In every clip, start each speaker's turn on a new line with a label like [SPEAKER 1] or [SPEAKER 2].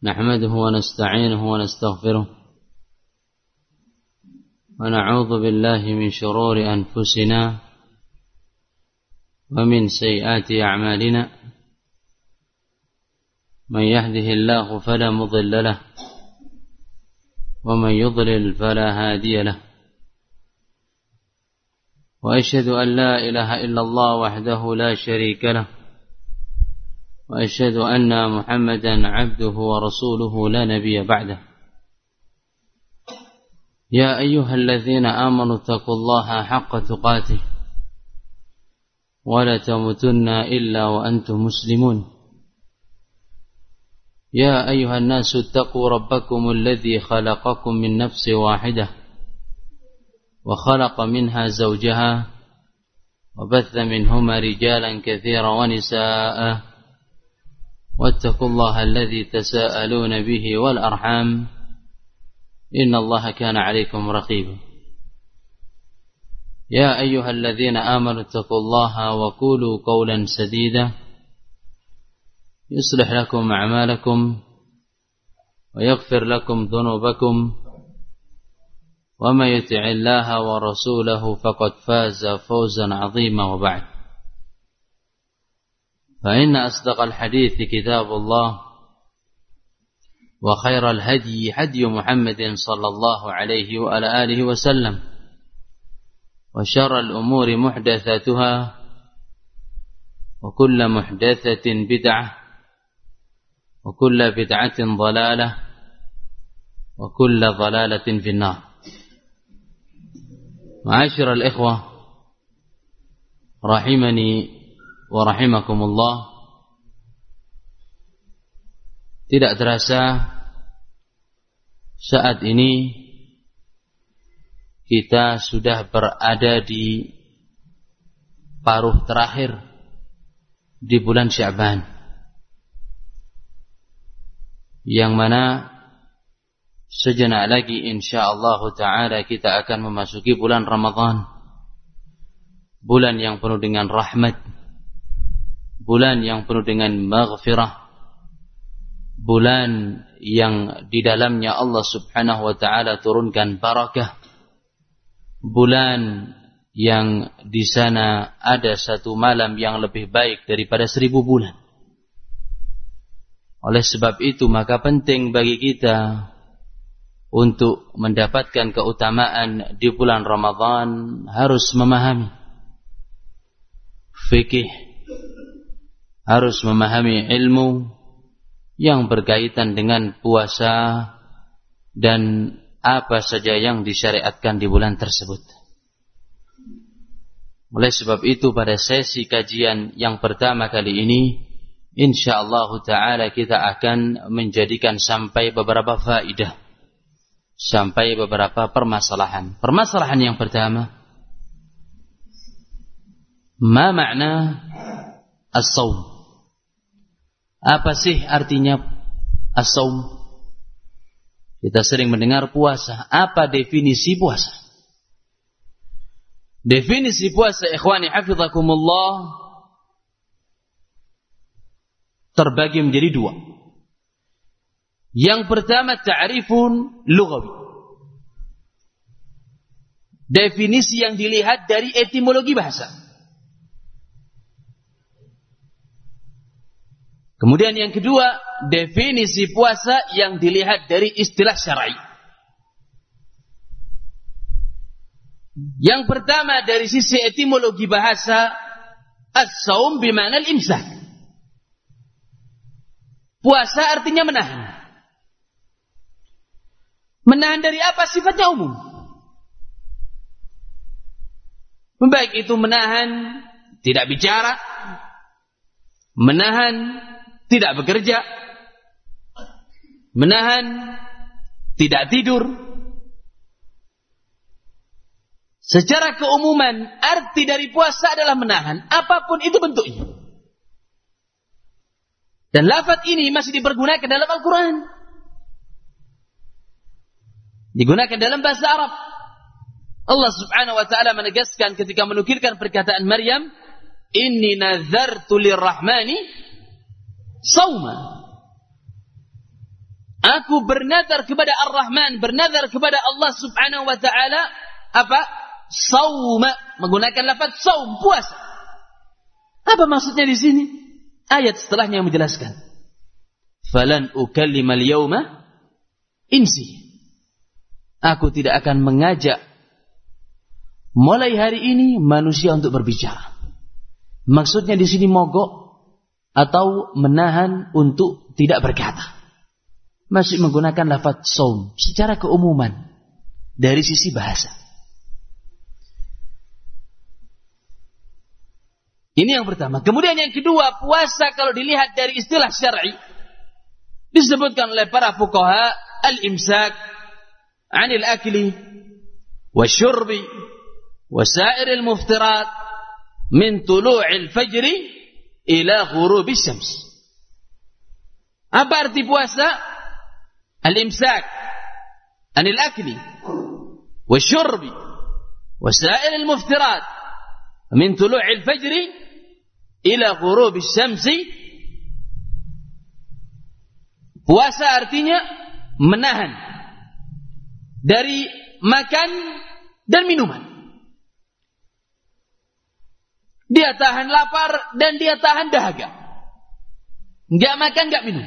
[SPEAKER 1] نحمده ونستعينه ونستغفره ونعوذ بالله من شرور أنفسنا ومن سيئات أعمالنا من يهده الله فلا مضل له ومن يضلل فلا هادي له وأشهد أن لا إله إلا الله وحده لا شريك له وأشهد أن محمدا عبده ورسوله لا نبي بعده يا أيها الذين آمنوا اتقوا الله حق تقاته ولا تموتن إلا وأنتم مسلمون يا أيها الناس اتقوا ربكم الذي خلقكم من نفس واحدة وخلق منها زوجها وبث منهما رجالا كثيرا ونساء واتقوا الله الذي تساءلون به والأرحام إن الله كان عليكم رقيبا يا أيها الذين آمنوا اتقوا الله وقولوا قولا سديدا يصلح لكم أعمالكم ويغفر لكم ذنوبكم وما يطع الله ورسوله فقد فاز فوزا عظيما وبعد فإن أصدق الحديث كتاب الله وخير الهدي هدي محمد صلى الله عليه وعلى آله وسلم وشر الأمور محدثاتها وكل محدثة بدعة وكل بدعة ضلالة وكل ضلالة في النار. معاشر الإخوة رحمني ورحمكمullah, tidak terasa saat ini kita sudah berada di paruh terakhir di bulan Sya'ban, yang mana sejenak lagi insyaallah ta'ala kita akan memasuki bulan Ramadan, bulan yang penuh dengan rahmat, bulan yang penuh dengan maghfirah, bulan yang di dalamnya Allah subhanahu wa ta'ala turunkan barakah, bulan yang di sana ada satu malam yang lebih baik daripada 1000 bulan. Oleh sebab itu maka penting bagi kita untuk mendapatkan keutamaan di bulan Ramadan harus memahami fikih, harus memahami ilmu yang berkaitan dengan puasa dan apa saja yang disyariatkan di bulan tersebut. Oleh sebab itu pada sesi kajian yang pertama kali ini insyaallah ta'ala kita akan menjadikan sampai beberapa faidah, sampai beberapa permasalahan. Permasalahan yang pertama, ma makna as-saum? Apa sih artinya as-saum? Kita sering mendengar puasa. Apa definisi puasa? Definisi puasa, ikhwani hafizakumullah, terbagi menjadi 2. Yang pertama ta'rifun lughawi. Definisi yang dilihat dari etimologi bahasa. Kemudian yang kedua, definisi puasa yang dilihat dari istilah syar'i. Yang pertama dari sisi etimologi bahasa, as-saum bima'na al-imsak. Puasa artinya menahan. Menahan dari apa? Sifatnya umum. Baik itu menahan tidak bicara, menahan tidak bekerja, menahan tidak tidur. Secara keumuman arti dari puasa adalah menahan apapun itu bentuknya. Dan lafaz ini masih dipergunakan dalam Al-Quran, digunakan dalam bahasa Arab. Allah subhanahu wa ta'ala menegaskan ketika menukilkan perkataan Maryam, inni nazartu lirrahmani sauma. Aku bernadar kepada Ar-Rahman, bernadar kepada Allah Subhanahu wa taala apa? Sauma, menggunakan lafaz saum, puasa. Apa maksudnya di sini? Ayat setelahnya yang menjelaskan. Falan ukallimal yauma insi. Aku tidak akan mengajak mulai hari ini manusia untuk berbicara. Maksudnya di sini mogok atau menahan untuk tidak berkata. Masih menggunakan lafaz saum secara keumuman dari sisi bahasa. Ini yang pertama. Kemudian yang kedua, puasa kalau dilihat dari istilah syar'i disebutkan oleh para fuqaha al-imsak 'anil akli wasyurbi wa sa'iril muftirat min tulu'il fajri ila ghurubis syams. Apa arti puasa? Al-imsak 'anil akli wasyurbi wa sa'iril muftirat min tulu'il fajri ila ghurubis syamsi. Puasa artinya menahan dari makan dan minuman. Dia tahan lapar dan dia tahan dahaga. Enggak makan, enggak minum.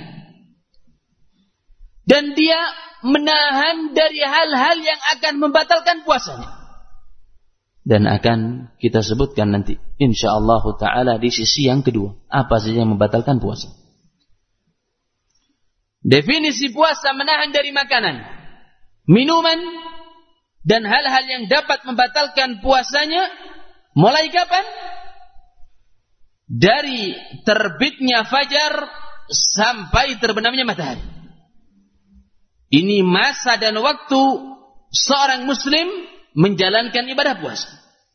[SPEAKER 1] Dan dia menahan dari hal-hal yang akan membatalkan puasanya. Dan akan kita sebutkan nanti insyaallah taala di sisi yang kedua, apa saja yang membatalkan puasa. Definisi puasa menahan dari makanan, minuman dan hal-hal yang dapat membatalkan puasanya mulai kapan? Dari terbitnya fajar sampai terbenamnya matahari. Ini masa dan waktu seorang muslim menjalankan ibadah puasa.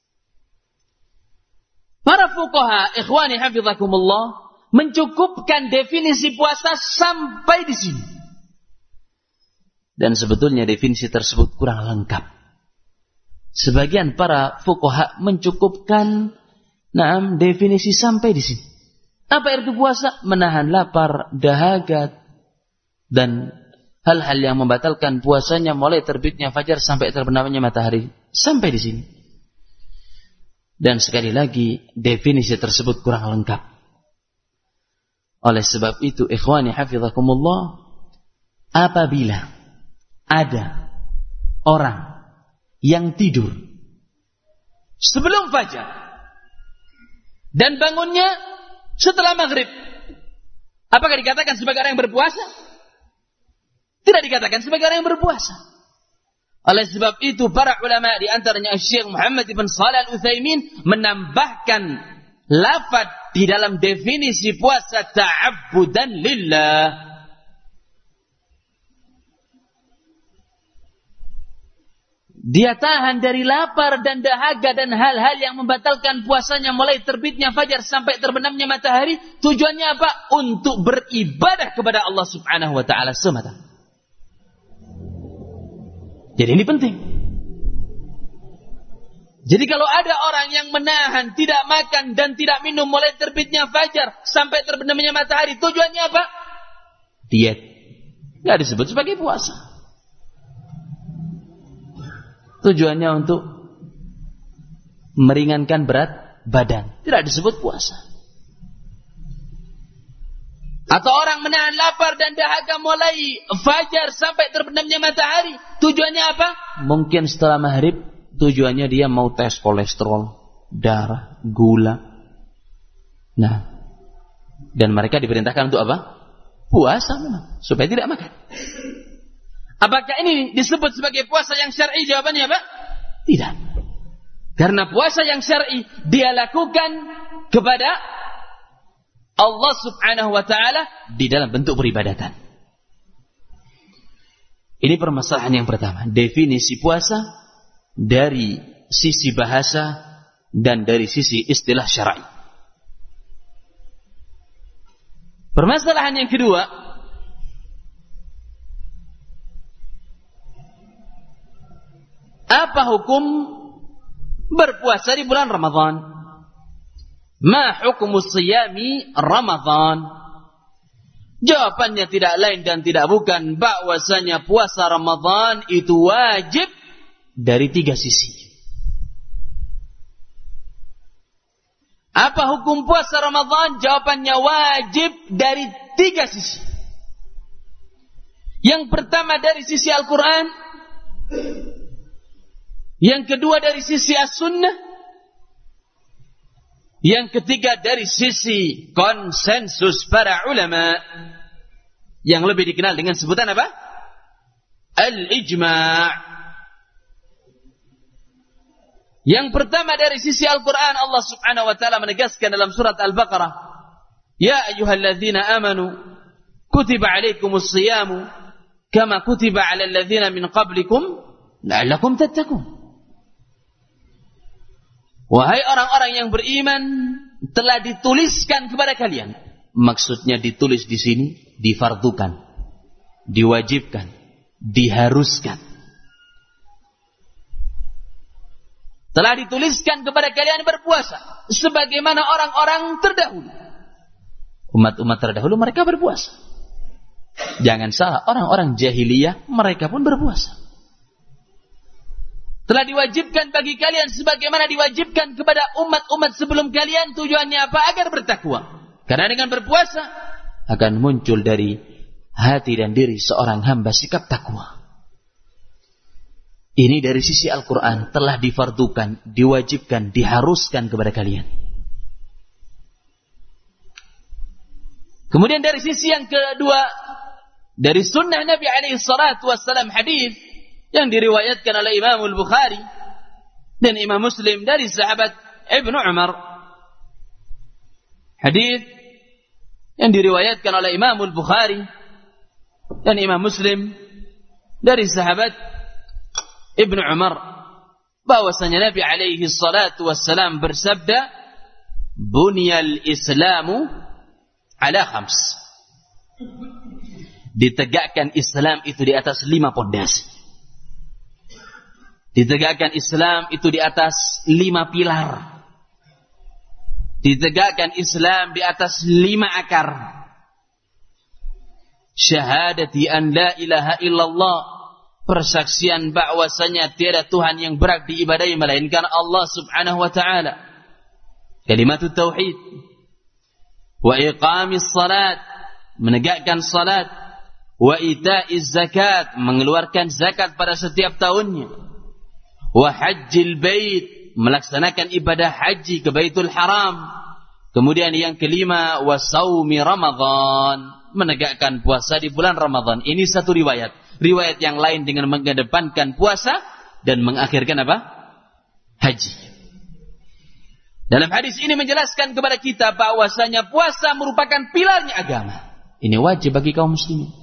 [SPEAKER 1] Para fuqaha, ikhwani hafizakumullah, mencukupkan definisi puasa sampai di sini. Dan sebetulnya definisi tersebut kurang lengkap. Sebagian para fuqaha mencukupkan definisi sampai di sini. Apa itu puasa? Menahan lapar, dahaga, dan hal-hal yang membatalkan puasanya mulai terbitnya fajar sampai terbenamnya matahari. Sampai di sini. Dan sekali lagi, definisi tersebut kurang lengkap. Oleh sebab itu, ikhwani hafizakumullah, apabila ada orang yang tidur sebelum fajar dan bangunnya setelah maghrib, apakah dikatakan sebagai orang yang berpuasa? Tidak dikatakan sebagai orang yang berpuasa. Oleh sebab itu para ulama di antaranya Syekh Muhammad ibn Shalih Al-Utsaimin menambahkan lafaz di dalam definisi puasa ta'abbudan lillah. Dia tahan dari lapar dan dahaga dan hal-hal yang membatalkan puasanya mulai terbitnya fajar sampai terbenamnya matahari. Tujuannya apa? Untuk beribadah kepada Allah Subhanahu wa taala semata. Jadi ini penting. Jadi kalau ada orang yang menahan, tidak makan dan tidak minum mulai terbitnya fajar sampai terbenamnya matahari, tujuannya apa? Diet. Nggak disebut sebagai puasa. Tujuannya untuk meringankan berat badan. Tidak disebut puasa. Atau orang menahan lapar dan dahaga mulai fajar sampai terbenamnya matahari. Tujuannya apa? Mungkin setelah maghrib, tujuannya dia mau tes kolesterol, darah, gula. Nah, dan mereka diperintahkan untuk apa? Puasa memang, supaya tidak makan. Apakah ini disebut sebagai puasa yang syar'i? Jawabannya apa? Tidak. Karena puasa yang syar'i dia lakukan kepada Allah Subhanahu wa taala di dalam bentuk peribadatan. Ini permasalahan yang pertama, definisi puasa dari sisi bahasa dan dari sisi istilah syar'i. Permasalahan yang kedua, apa hukum berpuasa di bulan Ramadan? Ma hukumu siyami Ramadan? Jawabannya tidak lain dan tidak bukan bahwasanya puasa Ramadan itu wajib dari 3 sisi. Apa hukum puasa Ramadan? Jawabannya wajib dari 3 sisi. Yang pertama dari sisi Al-Quran, yang kedua dari sisi As-Sunnah, yang ketiga dari sisi konsensus para ulama, yang lebih dikenal dengan sebutan apa? Al-Ijma'. Yang pertama dari sisi Al-Quran, Allah subhanahu wa ta'ala menegaskan dalam surat Al-Baqarah, Ya ayyuhalladzina amanu kutiba alaikumus siyamu kama kutiba alal ladzina min qablikum la'allakum tattaqun. Wahai orang-orang yang beriman, telah dituliskan kepada kalian. Maksudnya ditulis di sini, difardukan, diwajibkan, diharuskan. Telah dituliskan kepada kalian berpuasa sebagaimana orang-orang terdahulu. Umat-umat terdahulu mereka berpuasa. Jangan salah, orang-orang jahiliyah mereka pun berpuasa. Telah diwajibkan bagi kalian sebagaimana diwajibkan kepada umat-umat sebelum kalian. Tujuannya apa? Agar bertakwa. Karena dengan berpuasa akan muncul dari hati dan diri seorang hamba sikap takwa. Ini dari sisi Al-Quran telah difardukan, diwajibkan, diharuskan kepada kalian. Kemudian dari sisi yang kedua, dari sunnah Nabi SAW, hadis yang diriwayatkan oleh Imam Al-Bukhari dan Imam Muslim dari sahabat Ibnu Umar. Hadis yang diriwayatkan oleh Imam Al-Bukhari dan Imam Muslim dari sahabat Ibnu Umar, bahwasanya Nabi alaihi salatu wassalam bersabda, Bunyal Islamu ala 5. Ditegakkan Islam itu di atas 5 pondasi. Ditegakkan Islam itu di atas 5 pilar. Ditegakkan Islam di atas 5 akar. Syahadati an la ilaha illallah, persaksian bahwasanya tiada Tuhan yang berhak diibadahi melainkan Allah subhanahu wa ta'ala. Kalimatut tauhid. Wa iqamis salat, menegakkan salat. Wa ita'iz zakat, mengeluarkan zakat pada setiap tahunnya. Wa hajjil bait, melaksanakan ibadah haji ke Baitul Haram. Kemudian yang kelima, wa saumi Ramadan, menegakkan puasa di bulan Ramadan. Ini satu riwayat. Riwayat yang lain dengan mengedepankan puasa dan mengakhirkan apa? Haji. Dalam hadis ini menjelaskan kepada kita bahwasanya puasa merupakan pilarnya agama. Ini wajib bagi kaum muslimin.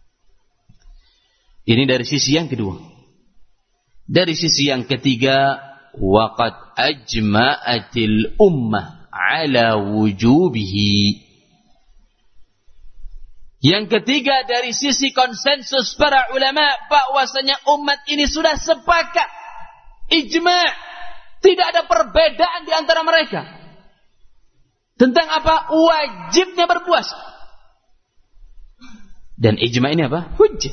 [SPEAKER 1] Ini dari sisi yang kedua. Dari sisi yang ketiga, waqad ajma'atil ummah ala wujubihi. Yang ketiga dari sisi konsensus para ulama, bahwasanya umat ini sudah sepakat, ijma', tidak ada perbedaan di antara mereka tentang apa? Wajibnya berpuasa. Dan ijma' ini apa? Hujjah.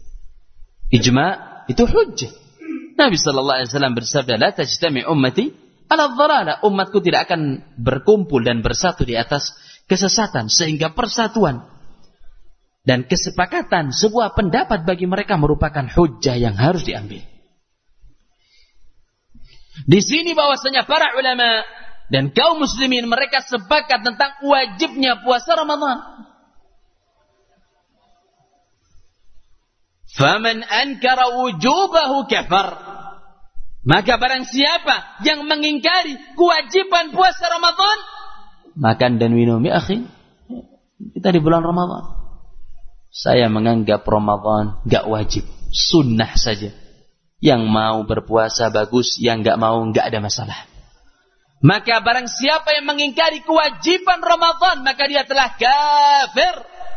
[SPEAKER 1] Ijma' itu hujjah. Nabi sallallahu alaihi wasallam bersabda, la tajtami ummati ala dhalalah. Umatku tidak akan berkumpul dan bersatu di atas kesesatan, sehingga persatuan dan kesepakatan sebuah pendapat bagi mereka merupakan hujjah yang harus diambil. Di sini bahwasanya para ulama dan kaum muslimin mereka sepakat tentang wajibnya puasa Ramadan. Faman ankara wujubahu kafar. Maka barang siapa yang mengingkari kewajiban puasa Ramadan, makan dan minum, ya akhi, kita di bulan Ramadan. Saya menganggap Ramadan gak wajib, sunnah saja. Yang mau berpuasa bagus, yang gak mau gak ada masalah. Maka barang siapa yang mengingkari kewajiban Ramadan, maka dia telah kafir.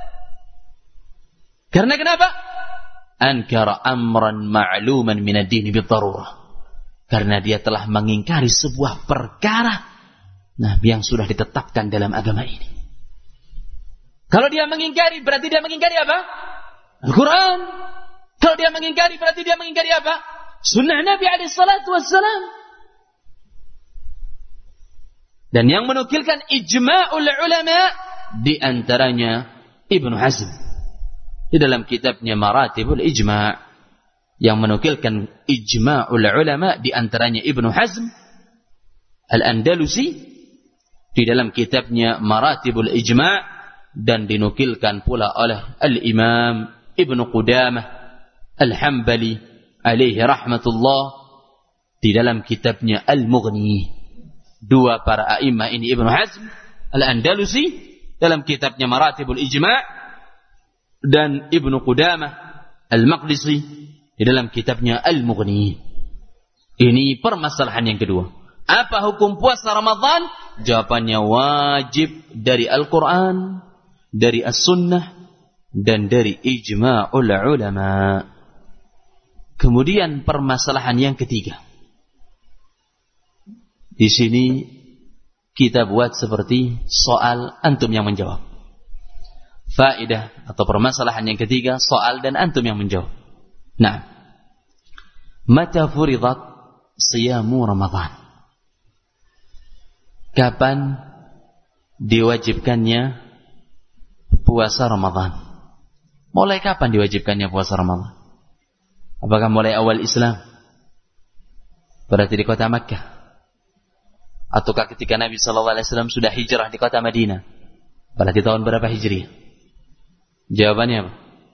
[SPEAKER 1] Karena kenapa? Ankara amran ma'luman minad dini bidarurah. Karena dia telah mengingkari sebuah perkara yang sudah ditetapkan dalam agama ini. Kalau dia mengingkari, berarti dia mengingkari apa? Al-Quran. Kalau dia mengingkari, berarti dia mengingkari apa? Sunnah Nabi SAW. Dan yang menukilkan ijma'ul ulama di antaranya Ibnu Hazm di dalam kitabnya Maratibul Ijma', yang menukilkan ijma'ul ulama di antaranya Ibnu Hazm Al-Andalusi di dalam kitabnya Maratibul Ijma', dan dinukilkan pula oleh Al-Imam Ibnu Qudamah Al-Hambali alaihi rahmatullah di dalam kitabnya Al-Mughni. Dua para a'imah ini, Ibnu Hazm Al-Andalusi dalam kitabnya Maratibul Ijma', dan Ibnu Qudamah Al-Maqdisi di dalam kitabnya Al-Mughni. Ini permasalahan yang kedua. Apa hukum puasa Ramadan? Jawabannya wajib dari Al-Quran, dari As-Sunnah, dan dari ijma'ul ulama. Kemudian permasalahan yang ketiga. Di sini kita buat seperti soal, antum yang menjawab. Faedah atau permasalahan yang ketiga, soal dan antum yang menjawab. Nah, mata furidat siyamu Ramadan? Kapan diwajibkannya puasa Ramadan? Mulai kapan diwajibkannya puasa Ramadan? Apakah mulai awal Islam? Berarti di kota Makkah? Ataukah ketika Nabi SAW sudah hijrah di kota Madinah? Berarti tahun berapa Hijriah? Jawabannya apa?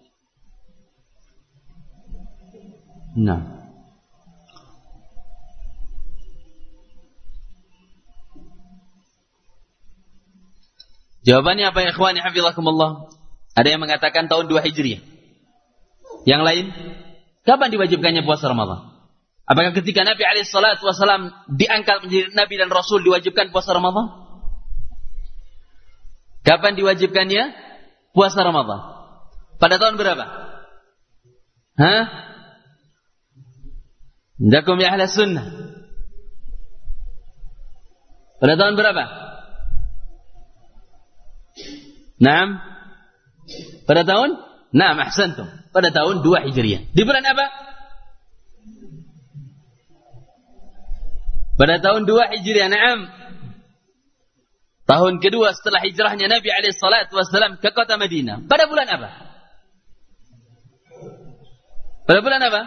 [SPEAKER 1] Nah, jawabannya apa ya ikhwani hafizakumullah? Ada yang mengatakan tahun 2 Hijriah. Yang lain, kapan diwajibkannya puasa Ramadan? Apakah ketika Nabi SAW diangkat menjadi Nabi dan Rasul diwajibkan puasa Ramadan? Kapan diwajibkannya puasa Ramadan? Pada tahun berapa? Hah? Indakum ya ahla sunnah. Pada tahun berapa? Naam. Pada tahun? Naam, ahsantum. Pada tahun 2 Hijriah. Di bulan apa? Pada tahun 2 Hijriah, naam. Tahun kedua setelah hijrahnya Nabi SAW ke kota Madinah. Pada bulan apa? Pada bulan apa?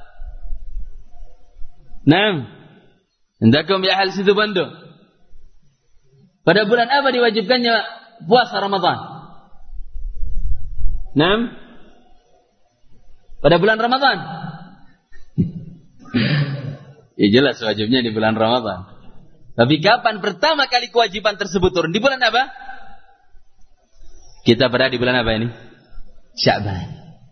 [SPEAKER 1] Naam. Indakum ya ahli situ Bandung. Pada bulan apa diwajibkannya puasa Ramadan? Naam. Pada bulan Ramadan. Ya jelas wajibnya di bulan Ramadan. Tapi kapan pertama kali kewajiban tersebut turun? Di bulan apa? Kita berada di bulan apa ini? Sya'ban.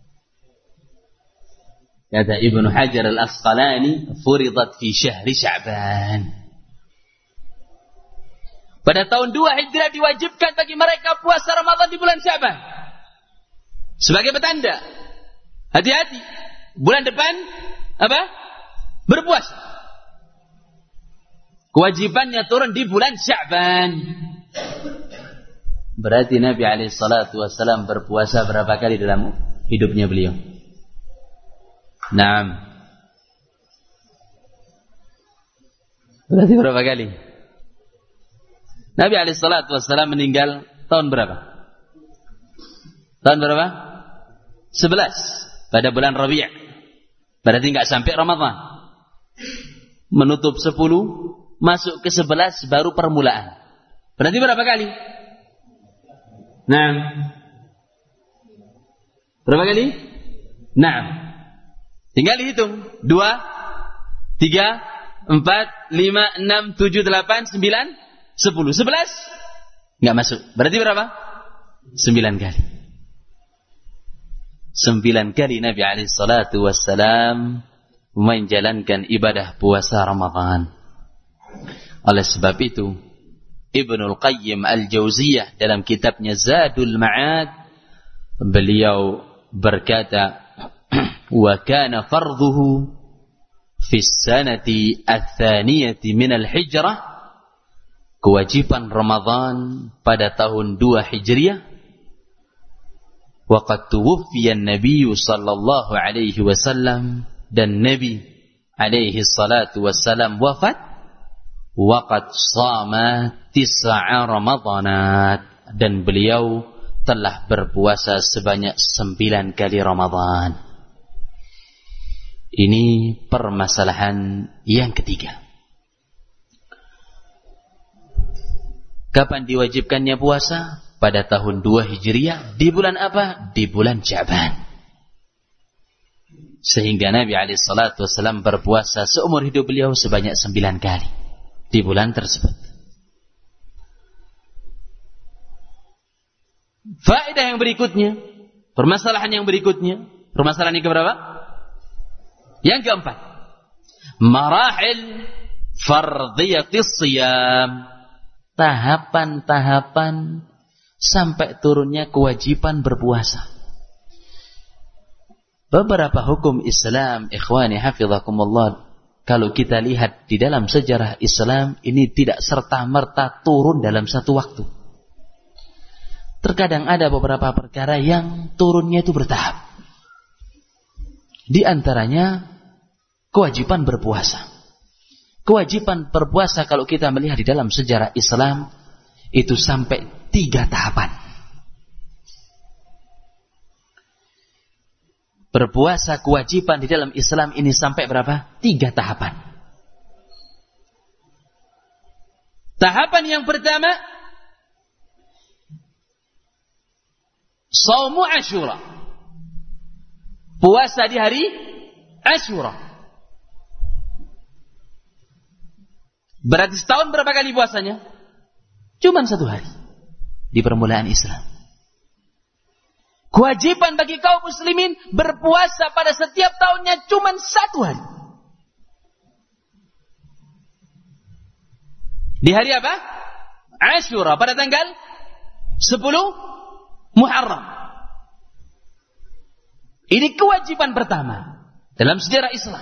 [SPEAKER 1] Kata Ibnu Hajar Al-Asqalani, furidat fi syahri Sya'ban. Pada tahun 2 Hijriah diwajibkan bagi mereka puasa Ramadan di bulan Sya'ban. Sebagai petanda. Hati-hati. Bulan depan apa? Berpuasa. Kewajibannya turun di bulan Sya'ban. Berarti Nabi SAW berpuasa berapa kali dalam hidupnya beliau? Naam. Berarti berapa kali? Nabi SAW meninggal tahun berapa? Tahun berapa? 11. Pada bulan Rabi'. Berarti enggak sampai Ramadan. Menutup 10, masuk ke 11 baru permulaan. Berarti berapa kali? Naam. Berapa kali? Naam. Tinggal dihitung. 2, 3, 4, 5, 6, 7, 8, 9, 10. 11? Enggak masuk. Berarti berapa? 9 kali. 9 kali Nabi SAW menjalankan ibadah puasa Ramadan. Oleh sebab itu, Ibnul Qayyim Al-Jauziyah dalam kitabnya Zadul Ma'ad, beliau berkata, wa kana fardhuhu fi sanati ats-tsaniyati min al-hijrah, kewajiban Ramadan pada tahun 2 Hijriah Wa qad tuwuffiya an-nabiy sallallahu alaihi wasallam, dan Nabi alaihi salatu wassalam wafat. Wa qad shama 9 Ramadanat, dan beliau telah berpuasa sebanyak 9 kali Ramadan. Ini permasalahan yang ketiga. Kapan diwajibkannya puasa? Pada tahun 2 Hijriah. Di bulan apa? Di bulan Sya'ban. Sehingga Nabi SAW berpuasa seumur hidup beliau sebanyak 9 kali di bulan tersebut. Faedah yang berikutnya, permasalahan yang berikutnya, permasalahan yang keberapa? Yang keempat, marahil fardhiyatis shiyam, tahapan-tahapan sampai turunnya kewajiban berpuasa. Beberapa hukum Islam, ikhwani hafizakumullah, kalau kita lihat di dalam sejarah Islam, ini tidak serta-merta turun dalam satu waktu. Terkadang ada beberapa perkara yang turunnya itu bertahap. Di antaranya kewajiban berpuasa. Kewajiban berpuasa kalau kita melihat di dalam sejarah Islam itu sampai 3 tahapan. Berpuasa kewajiban di dalam Islam ini sampai berapa? 3 tahapan. Tahapan yang pertama, Shaumu Asyura, puasa di hari Asyura. Berarti setahun berapa kali puasanya? Cuman 1 hari di permulaan Islam. Kewajiban bagi kaum muslimin berpuasa pada setiap tahunnya cuman 1 hari. Di hari apa? Asyura, pada tanggal 10 Muharram. Ini kewajiban pertama dalam sejarah Islam.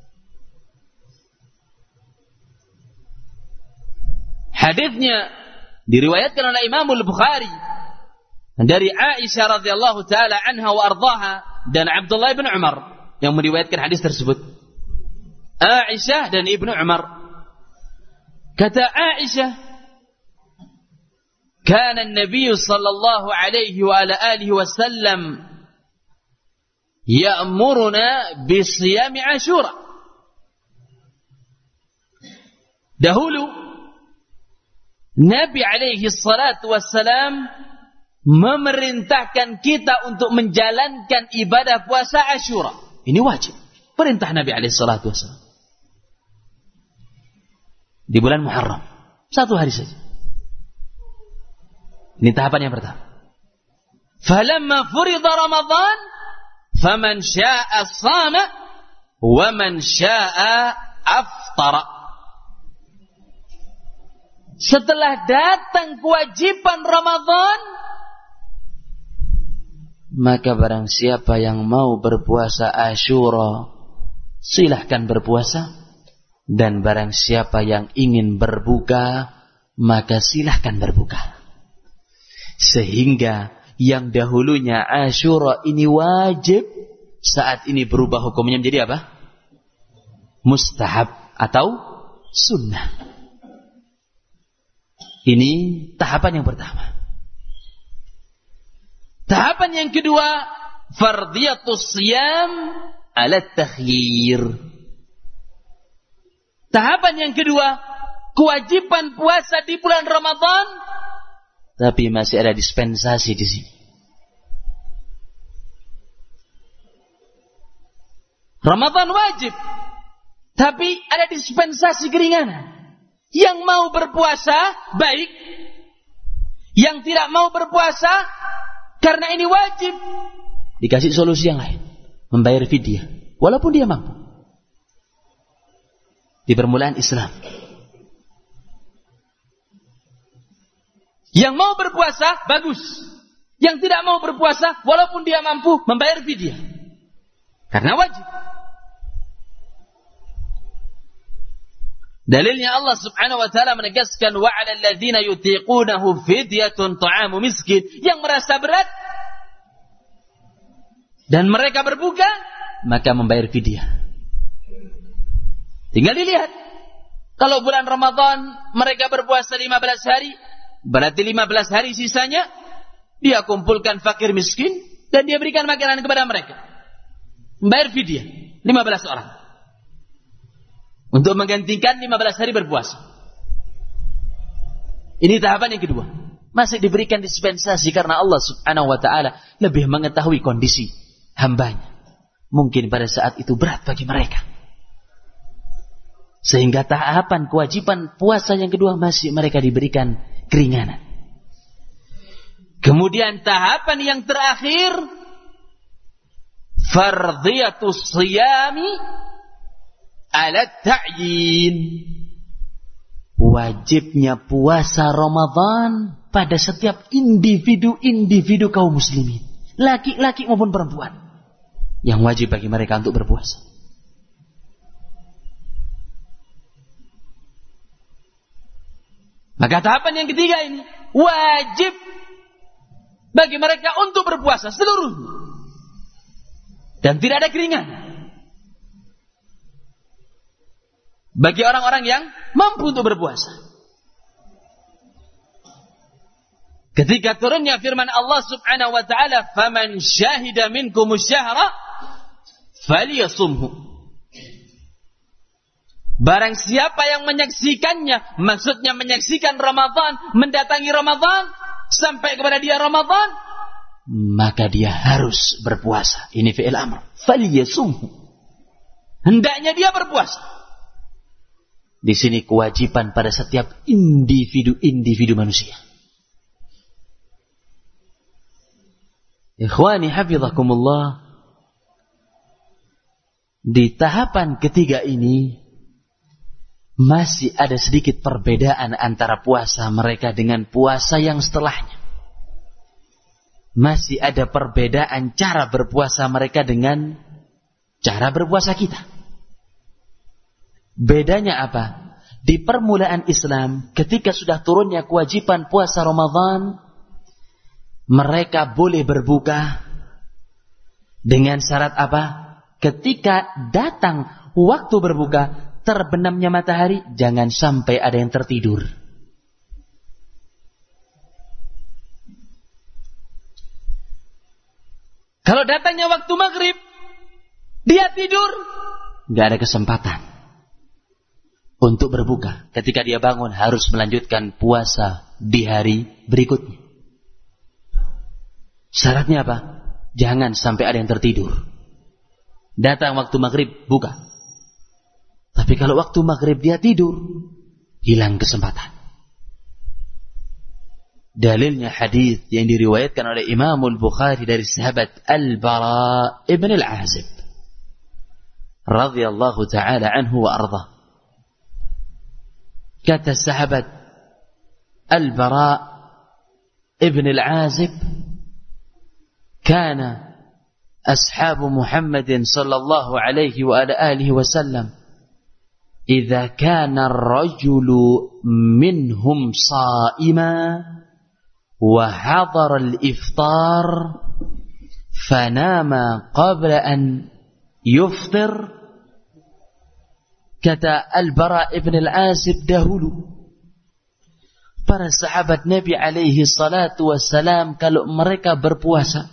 [SPEAKER 1] Hadisnya diriwayatkan oleh Imam Al-Bukhari dari Aisyah radhiyallahu taala anha wa ardhaha, dan Abdullah bin Umar yang meriwayatkan hadis tersebut. Aisyah dan Ibnu Umar, kata Aisyah, kana an-nabiy sallallahu alaihi wa ala alihi wasallam ya'muruna bi shiyam Asyura. Dahulu Nabi alaihi salatu wassalam memerintahkan kita untuk menjalankan ibadah puasa Asyura. Ini wajib. Perintah Nabi alaihi salatu wassalam. Di bulan Muharram. 1 hari saja. Ini tahapan yang pertama. Falamma furida Ramadan, faman syaa shama wa man syaa aftara. Setelah datang kewajiban Ramadan, maka barang siapa yang mau berpuasa Asyura, silahkan berpuasa. Dan barang siapa yang ingin berbuka, maka silahkan berbuka. Sehingga yang dahulunya Asyura ini wajib, saat ini berubah hukumnya menjadi apa? Mustahab atau sunnah. Ini tahapan yang pertama. Tahapan yang kedua, fardhiyatus shiyam ala takhyir. Tahapan yang kedua, kewajiban puasa di bulan Ramadan, tapi masih ada dispensasi di sini. Ramadan wajib, tapi ada dispensasi keringanan. Yang mau berpuasa baik, yang tidak mau berpuasa karena ini wajib, dikasih solusi yang lain, membayar fidyah walaupun dia mampu. Di permulaan Islam, yang mau berpuasa bagus, yang tidak mau berpuasa walaupun dia mampu membayar fidyah karena wajib. Dalilnya Allah Subhanahu wa taala menegaskan, wa 'alal ladzina yutiqunahu fidyatun ta'amu miskin. Yang merasa berat dan mereka berbuka, maka membayar fidyah. Tinggal dilihat. Kalau bulan Ramadan mereka berpuasa 15 hari, berarti 15 hari sisanya dia kumpulkan fakir miskin dan dia berikan makanan kepada mereka. Membayar fidyah 15 orang. Untuk menggantikan 15 hari berpuasa. Ini tahapan yang kedua. Masih diberikan dispensasi karena Allah Subhanahu wa ta'ala lebih mengetahui kondisi hambanya. Mungkin pada saat itu berat bagi mereka. Sehingga tahapan kewajiban puasa yang kedua masih mereka diberikan keringanan. Kemudian tahapan yang terakhir, fardhiyatus shiyami ala ta'yin. Wajibnya puasa Ramadan pada setiap individu kaum muslimin, laki-laki maupun perempuan, yang wajib bagi mereka untuk berpuasa. Maka tahapan yang ketiga ini wajib bagi mereka untuk berpuasa seluruhnya dan tidak ada keringanan. Bagi orang-orang yang mampu untuk berpuasa. Ketika turunnya firman Allah Subhanahu wa ta'ala, "Faman syahida minkumus syahra falyasumhu." Barang siapa yang menyaksikannya, maksudnya menyaksikan Ramadan, mendatangi Ramadan, sampai kepada dia Ramadan, maka dia harus berpuasa. Ini fi'il amr. Falyasumhu. Hendaknya dia berpuasa. Di sini kewajiban pada setiap individu manusia. Ikhwani hafizakumullah. Di tahapan ketiga ini masih ada sedikit perbedaan antara puasa mereka dengan puasa yang setelahnya. Masih ada perbedaan cara berpuasa mereka dengan cara berpuasa kita. Bedanya apa? Di permulaan Islam, ketika sudah turunnya kewajiban puasa Ramadan, mereka boleh berbuka dengan syarat apa? Ketika datang waktu berbuka, terbenamnya matahari, jangan sampai ada yang tertidur. Kalau datangnya waktu maghrib, dia tidur, nggak ada kesempatan untuk berbuka. Ketika dia bangun harus melanjutkan puasa di hari berikutnya. Syaratnya apa? Jangan sampai ada yang tertidur. Datang waktu maghrib, buka. Tapi kalau waktu maghrib dia tidur, hilang kesempatan. Dalilnya hadis yang diriwayatkan oleh Imam Al-Bukhari dari sahabat Al-Bara ibn Al-Azib radhiyallahu ta'ala anhu wa ardhah. Kata sahabat Al-Bara ibn Al-Azib, kana ashabu Muhammadin sallallahu alaihi wa ala alihi wasallam idza kana ar-rajulu minhum sha'ima wa hadara al-iftar fanama qabla an yuftir. Kata Al-Bara ibn Al-Azib, dahulu para sahabat Nabi alaihi salatu wassalam kalau mereka berpuasa,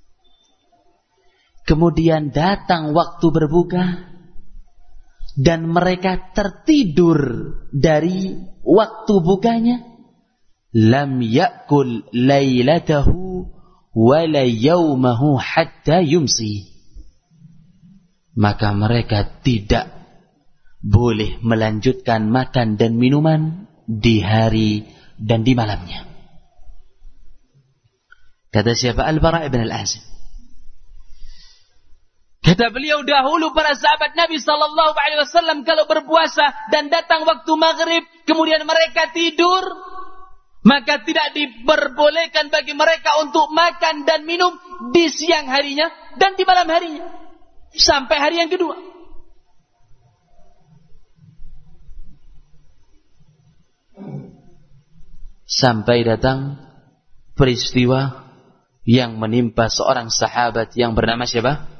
[SPEAKER 1] kemudian datang waktu berbuka dan mereka tertidur dari waktu bukanya, lam yakul lailatahu wala yawmahu hatta yumsi, maka mereka tidak boleh melanjutkan makan dan minuman di hari dan di malamnya. Kata siapa? Al-Bara ibn Al-Azib. Kata beliau, dahulu para sahabat Nabi sallallahu alaihi wasallam kalau berpuasa dan datang waktu maghrib kemudian mereka tidur, maka tidak diperbolehkan bagi mereka untuk makan dan minum di siang harinya dan di malam harinya sampai hari yang kedua. Sampai datang peristiwa yang menimpa seorang sahabat yang bernama siapa?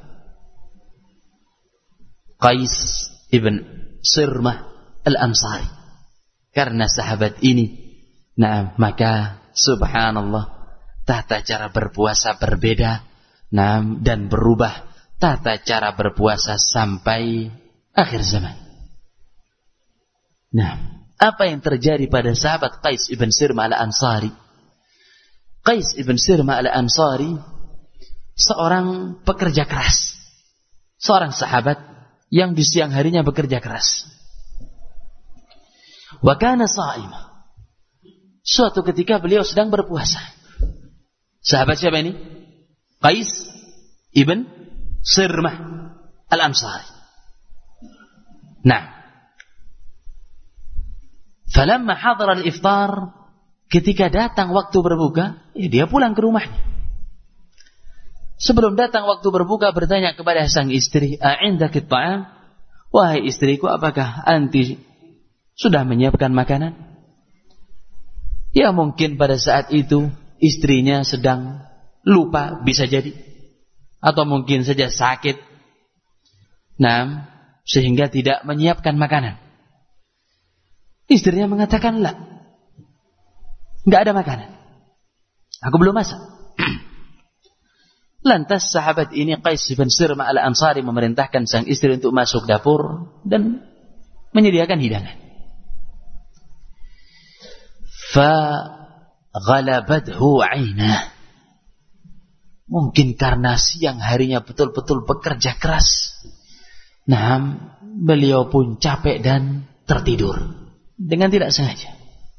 [SPEAKER 1] Qais ibn Sirmah al-Ansari. Karena sahabat ini, maka subhanallah, tata cara berpuasa berbeda, dan berubah tata cara berpuasa sampai akhir zaman. Apa yang terjadi pada sahabat Qais ibn Sirmah al-Ansari? Qais ibn Sirmah al-Ansari seorang pekerja keras, seorang sahabat yang di siang harinya bekerja keras. Wa kana sha'ima. Suatu ketika beliau sedang berpuasa. Sahabat siapa ini? Qais ibn Sirmah al-Ansari. Falamma hadara al-iftar, ketika datang waktu berbuka, dia pulang ke rumahnya. Sebelum datang waktu berbuka, bertanya kepada sang istri, "A'indaki ta'am?" Wahai istriku, apakah anti sudah menyiapkan makanan? Ya mungkin pada saat itu istrinya sedang lupa, bisa jadi, atau mungkin saja sakit, sehingga tidak menyiapkan makanan. Istrinya mengatakan, "La, enggak ada makanan. Aku belum masak." Lantas sahabat ini Qais bin Sirmah al-Ansari memerintahkan sang istri untuk masuk dapur dan menyediakan hidangan. Fa ghalabathu 'ainah. Mungkin karena siang harinya betul-betul bekerja keras. Beliau pun capek dan tertidur dengan tidak sengaja.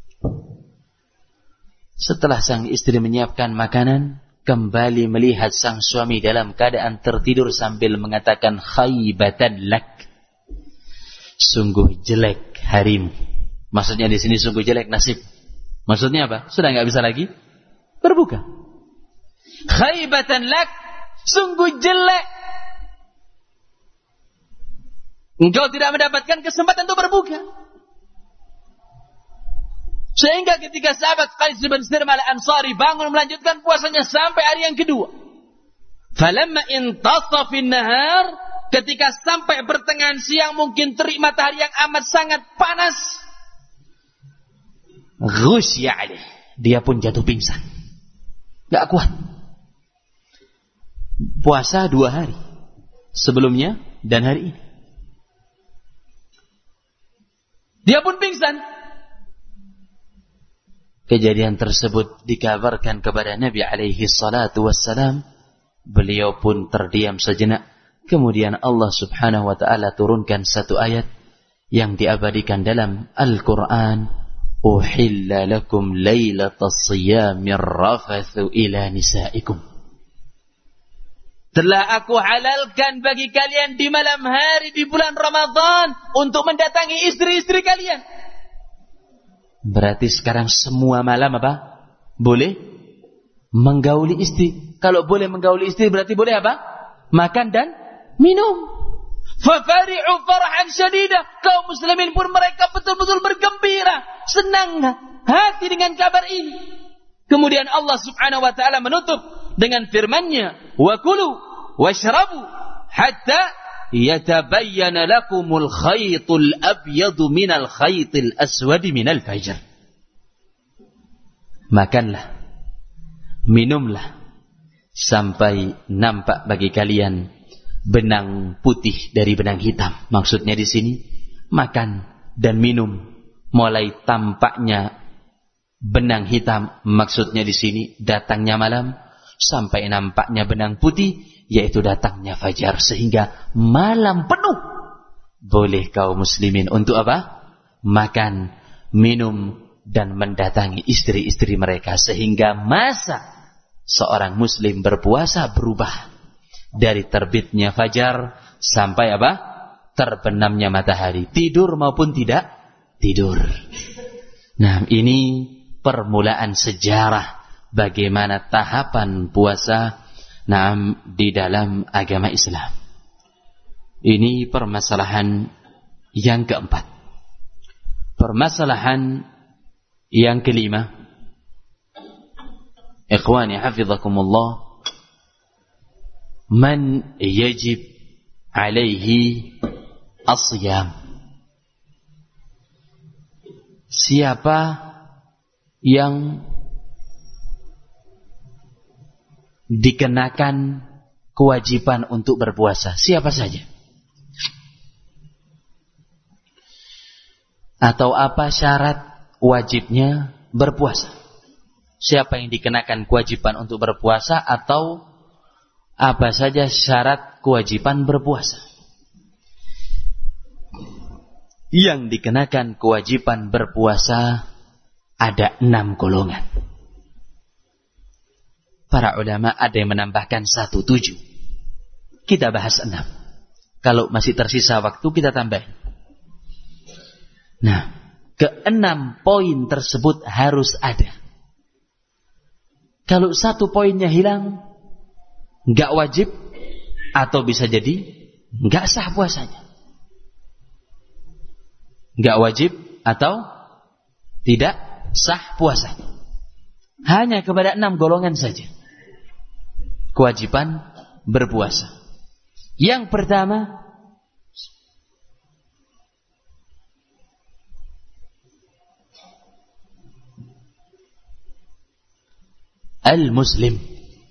[SPEAKER 1] Setelah sang istri menyiapkan makanan, kembali melihat sang suami dalam keadaan tertidur sambil mengatakan, "Khaybatan lak." Sungguh jelek harimu. Maksudnya di sini sungguh jelek nasib. Maksudnya apa? Sudah enggak bisa lagi berbuka. Khaybatan lak, sungguh jelek. Engkau tidak mendapatkan kesempatan untuk berbuka. Sehingga ketika sahabat Qais bin Sirmah al-Ansari bangun melanjutkan puasanya sampai hari yang kedua. Falamma intasafin nahar, ketika sampai pertengahan siang, mungkin terik matahari yang amat sangat panas, ghusya alaih, dia pun jatuh pingsan. Gak kuat. Puasa 2 hari sebelumnya dan hari ini. Dia pun pingsan. Kejadian tersebut dikabarkan kepada Nabi alaihi salatu wassalam. Beliau pun terdiam sejenak. Kemudian Allah subhanahu wa ta'ala turunkan satu ayat yang diabadikan dalam Al-Quran. Uhilla lakum laylatas siyamir rafathu ila nisaikum. Telah aku halalkan bagi kalian di malam hari di bulan Ramadan untuk mendatangi istri-istri kalian. Berarti sekarang semua malam apa? Boleh menggauli istri. Kalau boleh menggauli istri berarti boleh apa? Makan dan minum. Fafari'u farahan syadidah. Kaum muslimin pun mereka betul-betul bergembira, senang hati dengan kabar ini. Kemudian Allah subhanahu wa ta'ala menutup dengan firman-Nya, "Wa kulu washrabu hatta yatabayyana lakumul khaytul abyadu minal khaytil aswadi minal fajr." Makanlah, minumlah sampai nampak bagi kalian benang putih dari benang hitam. Maksudnya di sini makan dan minum mulai tampaknya benang hitam, maksudnya di sini datangnya malam, sampai nampaknya benang putih, yaitu datangnya fajar, sehingga malam penuh boleh kaum muslimin untuk apa? Makan, minum, dan mendatangi istri-istri mereka, sehingga masa seorang muslim berpuasa berubah dari terbitnya fajar sampai apa? Terbenamnya matahari, tidur maupun tidak tidur. Nah, ini permulaan sejarah bagaimana tahapan puasa di dalam agama Islam. Ini permasalahan yang keempat. Permasalahan yang kelima, ikhwani hafizakumullah, man yajib alaihi as-siyam. Siapa yang dikenakan kewajiban untuk berpuasa? Siapa saja? Atau apa syarat wajibnya berpuasa? Siapa yang dikenakan kewajiban untuk berpuasa, atau apa saja syarat kewajiban berpuasa? Yang dikenakan kewajiban berpuasa ada 6 golongan. Para ulama ada yang menambahkan 1, 7. Kita bahas 6. Kalau masih tersisa waktu kita tambahin. Nah, ke-6 poin tersebut harus ada. Kalau 1 poinnya hilang, nggak wajib, atau bisa jadi nggak sah puasanya. Nggak wajib atau tidak sah puasanya. Hanya kepada 6 golongan saja kewajiban berpuasa. Yang pertama, al-muslim.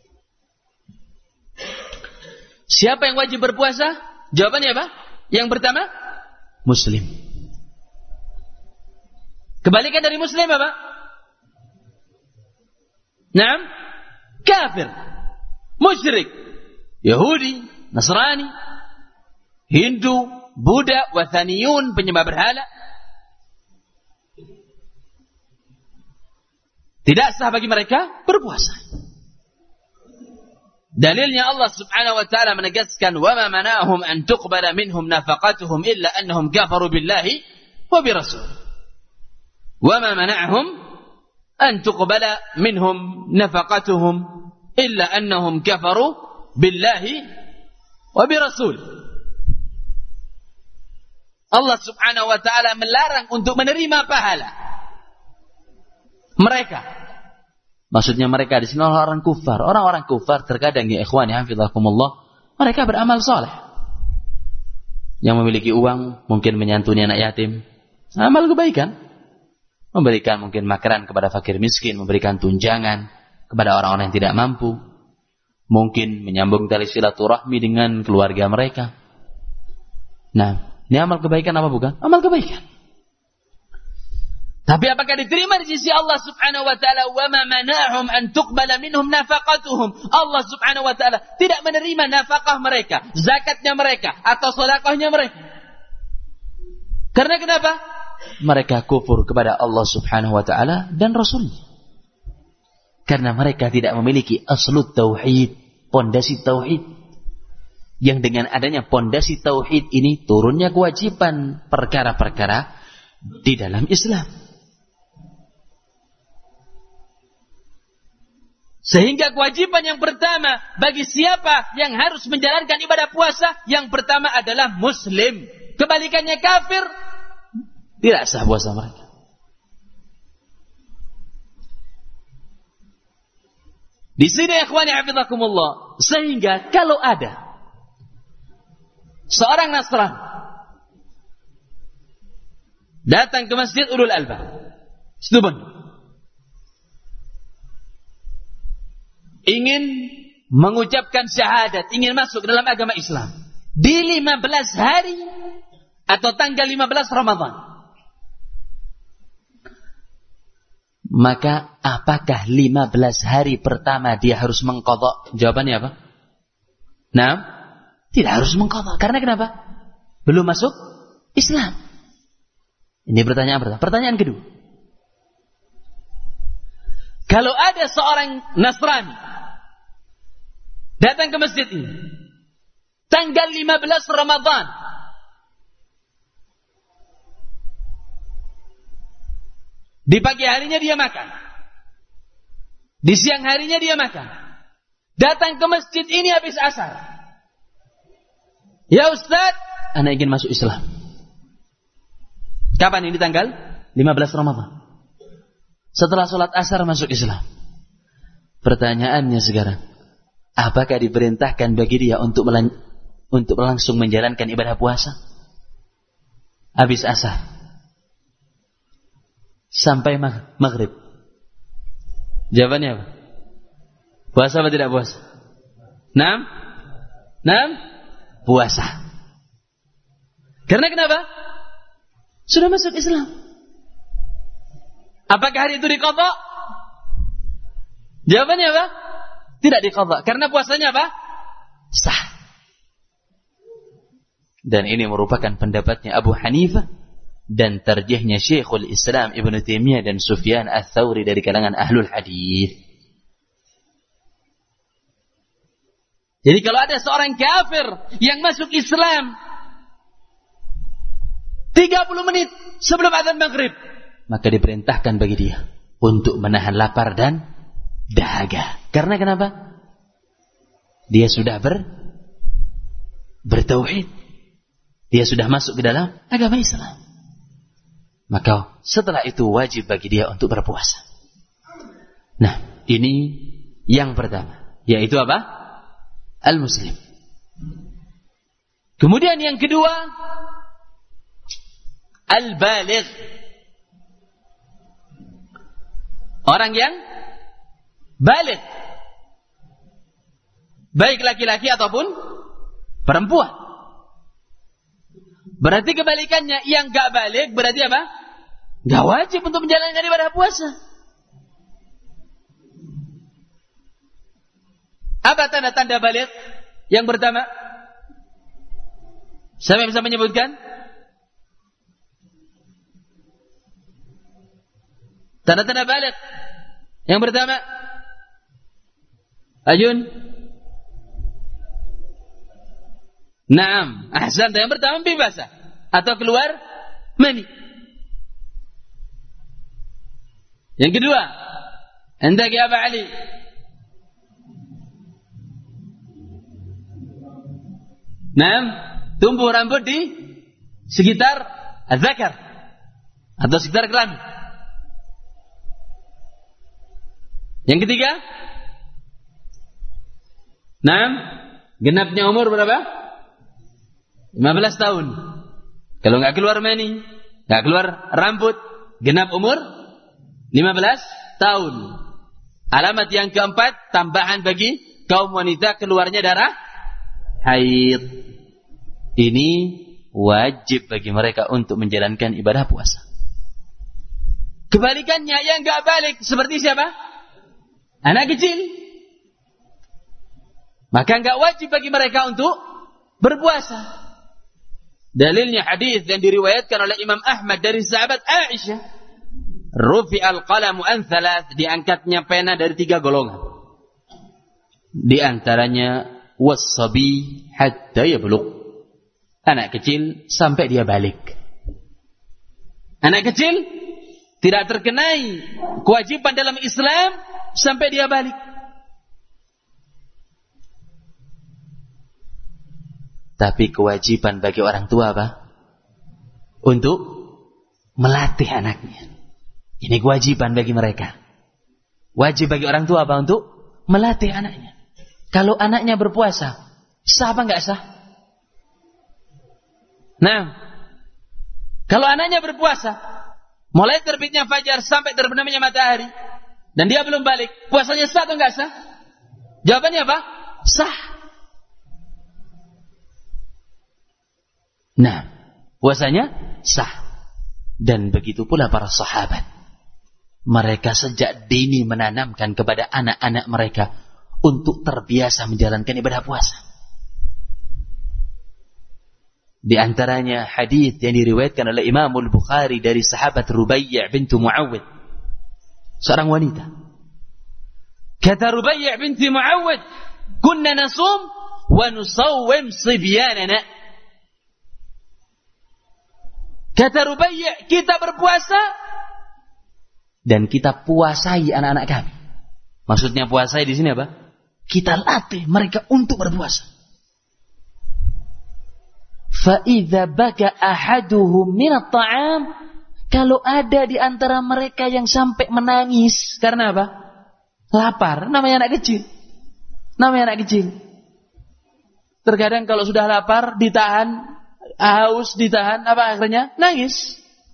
[SPEAKER 1] Siapa yang wajib berpuasa? Jawabannya apa? Yang pertama, muslim. Kebalikan dari muslim apa? Naam, kafir, musyrik, Yahudi, Nasrani, Hindu, Buddha, Wathaniyun, penyembah berhala. Tidak sah bagi mereka berpuasa. Dalilnya Allah Subhanahu wa taala menegaskan, "Wa ma mana'ahum an tuqbala minhum nafaqatuhum illa annahum kafaru billahi wa bi rasulih." وَمَا مَنَعَهُمْ أَنْ تُقْبَلَ مِنْهُمْ نَفَقَتُهُمْ إِلَّا أَنَّهُمْ كَفَرُوا بِاللَّهِ وَبِرَسُولِهِ. Allah Subhanahu wa taala melarang untuk menerima pahala mereka. Maksudnya mereka di sini orang kufar. Orang-orang kufar terkadang, ya ikhwani hafizakumullah, mereka beramal saleh. Yang memiliki uang mungkin menyantuni anak yatim, amal kebaikan. Memberikan mungkin makanan kepada fakir miskin, memberikan tunjangan kepada orang-orang yang tidak mampu, mungkin menyambung tali silaturahmi dengan keluarga mereka. Nah, ini amal kebaikan apa bukan? Amal kebaikan. Tapi apakah diterima di sisi Allah Subhanahu wa taala? Wa ma mana'hum an tuqbala minhum nafaqatuhum. Allah Subhanahu wa taala tidak menerima nafkah mereka, zakatnya mereka, atau sedekahnya mereka. Karena kenapa? Mereka kufur kepada Allah Subhanahu wa taala dan Rasulnya. Karena mereka tidak memiliki aslut tauhid, pondasi tauhid. Yang dengan adanya pondasi tauhid ini turunnya kewajiban perkara-perkara di dalam Islam. Sehingga kewajiban yang pertama bagi siapa yang harus menjalankan ibadah puasa, yang pertama adalah muslim. Kebalikannya kafir, tidak sah puasa mereka. Di sini ikhwani hafizakumullah, sehingga kalau ada seorang Nasrani datang ke Masjid Ulul Albab, Setubun, ingin mengucapkan syahadat, ingin masuk dalam agama Islam di 15 hari atau tanggal 15 Ramadan, maka apakah 15 hari pertama dia harus mengqadha? Jawabannya apa? Nah, tidak harus mengqadha. Karena kenapa? Belum masuk Islam. Ini pertanyaan pertama. Pertanyaan kedua, kalau ada seorang Nasrani datang ke masjid ini tanggal 15 Ramadan, di pagi harinya dia makan, di siang harinya dia makan, datang ke masjid ini habis asar. Ya Ustaz, anak ingin masuk Islam. Kapan ini tanggal? 15 Ramadan. Setelah sholat asar masuk Islam. Pertanyaannya sekarang, Apakah diperintahkan bagi dia untuk langsung menjalankan ibadah puasa? Habis asar sampai maghrib. Jawabannya apa? Puasa atau tidak puasa? 6? Puasa. Karena kenapa? Sudah masuk Islam. Apakah hari itu diqadha? Jawabannya apa? Tidak diqadha. Karena puasanya apa? Sah. Dan ini merupakan pendapatnya Abu Hanifah dan tarjihnya Syekhul Islam Ibn Taimiyah dan Sufyan Ats-Tsauri dari kalangan ahlul hadis. Jadi kalau ada seorang kafir yang masuk Islam 30 menit sebelum azan maghrib, maka diperintahkan bagi dia untuk menahan lapar dan dahaga. Karena kenapa? Dia sudah bertauhid. Dia sudah masuk ke dalam agama Islam. Maka setelah itu wajib bagi dia untuk berpuasa. Nah, ini yang pertama, yaitu apa? Al-Muslim. Kemudian yang kedua, Al-Baligh. Orang yang baligh. Baik laki-laki ataupun perempuan. Berarti kebalikannya, yang gak baligh berarti apa? Gak wajib untuk menjalankan ibadah puasa. Apa tanda-tanda baligh? Yang pertama, siapa yang bisa menyebutkan? Tanda-tanda baligh. Yang pertama, Ajun. Naam, ahsan. Yang pertama mimpi basah atau keluar mani. Yang kedua, hendak ya Aba Ali. Naam, tumbuh rambut di sekitar az-zakar atau sekitar kelamin. Yang ketiga, naam, genapnya umur berapa? 15 tahun. Kalau enggak keluar mani, enggak keluar rambut, genap umur 15 tahun. Alamat yang keempat, tambahan bagi kaum wanita, keluarnya darah haid. Ini wajib bagi mereka untuk menjalankan ibadah puasa. Kebalikannya, yang enggak balik seperti siapa? Anak kecil. Maka enggak wajib bagi mereka untuk berpuasa. Dalilnya hadis yang diriwayatkan oleh Imam Ahmad dari sahabat Aisyah. Rufi'al qalamu an thalath, diangkatnya pena dari 3 golongan. Di antaranya was-sabi hatta yablugh. Anak kecil sampai dia balik. Anak kecil tidak terkenai kewajiban dalam Islam sampai dia balik. Tapi kewajiban bagi orang tua apa? Untuk melatih anaknya. Ini kewajiban bagi mereka. Wajib bagi orang tua apa? Untuk melatih anaknya. Kalau anaknya berpuasa, sah apa enggak sah? Nah, kalau anaknya berpuasa, mulai terbitnya fajar sampai terbenamnya matahari, dan dia belum balik, puasanya sah atau enggak sah? Jawabannya apa? Sah. Nah, puasanya sah. Dan begitu pula para sahabat. Mereka sejak dini menanamkan kepada anak-anak mereka untuk terbiasa menjalankan ibadah puasa. Di antaranya hadis yang diriwayatkan oleh Imam Al-Bukhari dari sahabat Rubai' bintu Muawwid, seorang wanita. Kata Rubai' binti Muawwid, "Kunna nasum wa nusawwim sibyanana." Kata Rubai', kita berpuasa dan kita puasai anak-anak kami. Maksudnya puasai di sini apa? Kita latih mereka untuk berpuasa. Fa idza baka ahaduhum min at-ta'am, kalau ada di antara mereka yang sampai menangis karena apa? Lapar, namanya anak kecil. Namanya anak kecil. Terkadang kalau sudah lapar ditahan, haus ditahan, apa akhirnya? Nangis.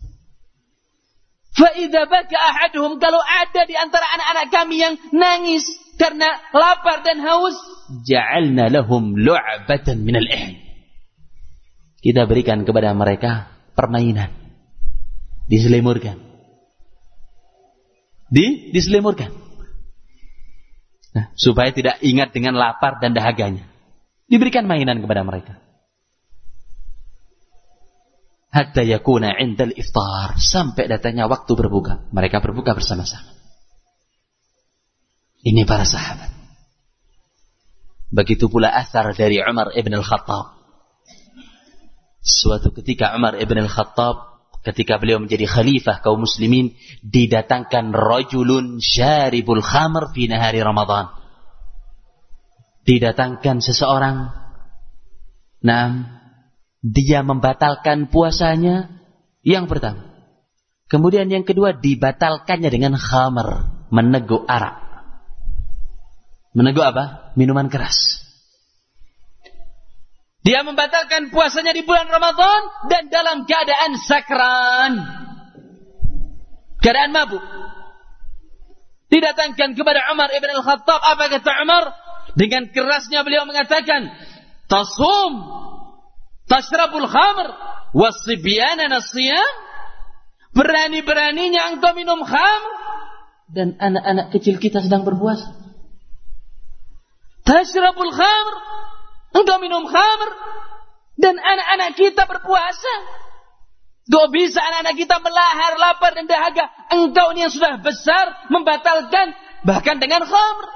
[SPEAKER 1] Fa idza baka ahaduhum, kalau ada di antara anak-anak kami yang nangis karena lapar dan haus, ja'alna lahum lu'batan minal ihn. Kita berikan kepada mereka permainan. Diselimurkan. Diselimurkan. Nah, supaya tidak ingat dengan lapar dan dahaganya. Diberikan mainan kepada mereka. Hatta yakuna 'indal iftar, sampai datangnya waktu berbuka. Mereka berbuka bersama-sama. Ini para sahabat. Begitu pula athar dari Umar ibn al-Khattab. Suatu ketika Umar ibn al-Khattab, ketika beliau menjadi khalifah kaum muslimin, didatangkan rajulun syaribul khamr fi nahari Ramadan. Didatangkan seseorang, dia membatalkan puasanya yang pertama. Kemudian yang kedua dibatalkannya dengan khamr, meneguk arak. Meneguk apa? Minuman keras. Dia membatalkan puasanya di bulan Ramadan dan dalam keadaan sakran. Keadaan mabuk. Didatangkan kepada Umar ibn al-Khattab. Apa kata Umar? Dengan kerasnya beliau mengatakan, tasum, tashrabul khamr, wasibyana nasiyam. Berani-beraninya engkau minum khamr dan anak-anak kecil kita sedang berpuasa. Tashrabul khamr, engkau minum khamr dan anak-anak kita berpuasa. Gak bisa anak-anak kita melahar lapar dan dahaga. Engkau ini yang sudah besar membatalkan bahkan dengan khamr.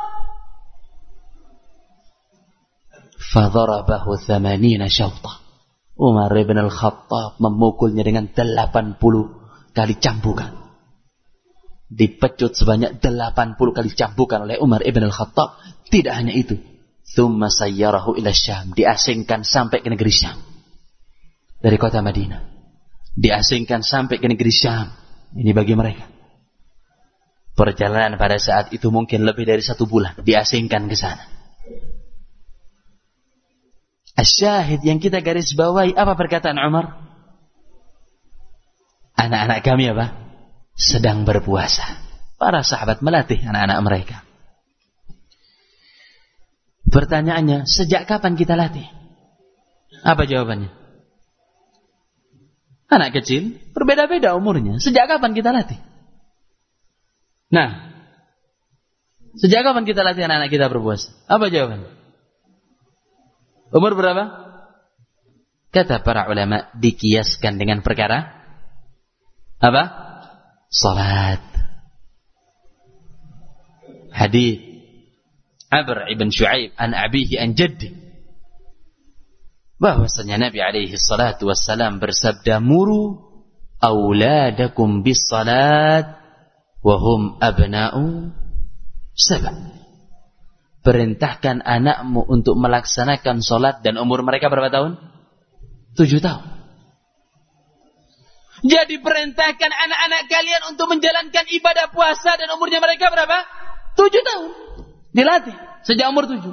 [SPEAKER 1] Fadharabahu 80 syawta. Umar ibn al-Khattab memukulnya dengan 80 kali cambukan. Dipecut sebanyak 80 kali cambukan oleh Umar ibn al-Khattab. Tidak hanya itu. Thumma sayyarahu ila Syam. Diasingkan sampai ke negeri Syam. Dari kota Madinah. Diasingkan sampai ke negeri Syam. Ini bagi mereka. Perjalanan pada saat itu mungkin lebih dari 1 bulan. Diasingkan ke sana. Asyahid yang kita garis bawahi, apa perkataan Umar? Anak-anak kami apa? Sedang berpuasa. Para sahabat melatih anak-anak mereka. Pertanyaannya, sejak kapan kita latih? Apa jawabannya? Anak kecil, berbeda-beda umurnya. Sejak kapan kita latih? Nah, sejak kapan kita latih anak-anak kita berpuasa? Apa jawabannya? Umur berapa? Kata para ulama, dikiaskan dengan perkara apa? Salat. Hadis Amr ibn Shu'aib an abihi an jaddi, bahwasanya Nabi alaihi salatu wassalam bersabda, muru auladakum bis salat wa hum abna'u 7. Perintahkan anakmu untuk melaksanakan salat dan umur mereka berapa tahun? 7 tahun. Jadi perintahkan anak-anak kalian untuk menjalankan ibadah puasa dan umurnya mereka berapa? 7 tahun. Dilatih sejak umur 7.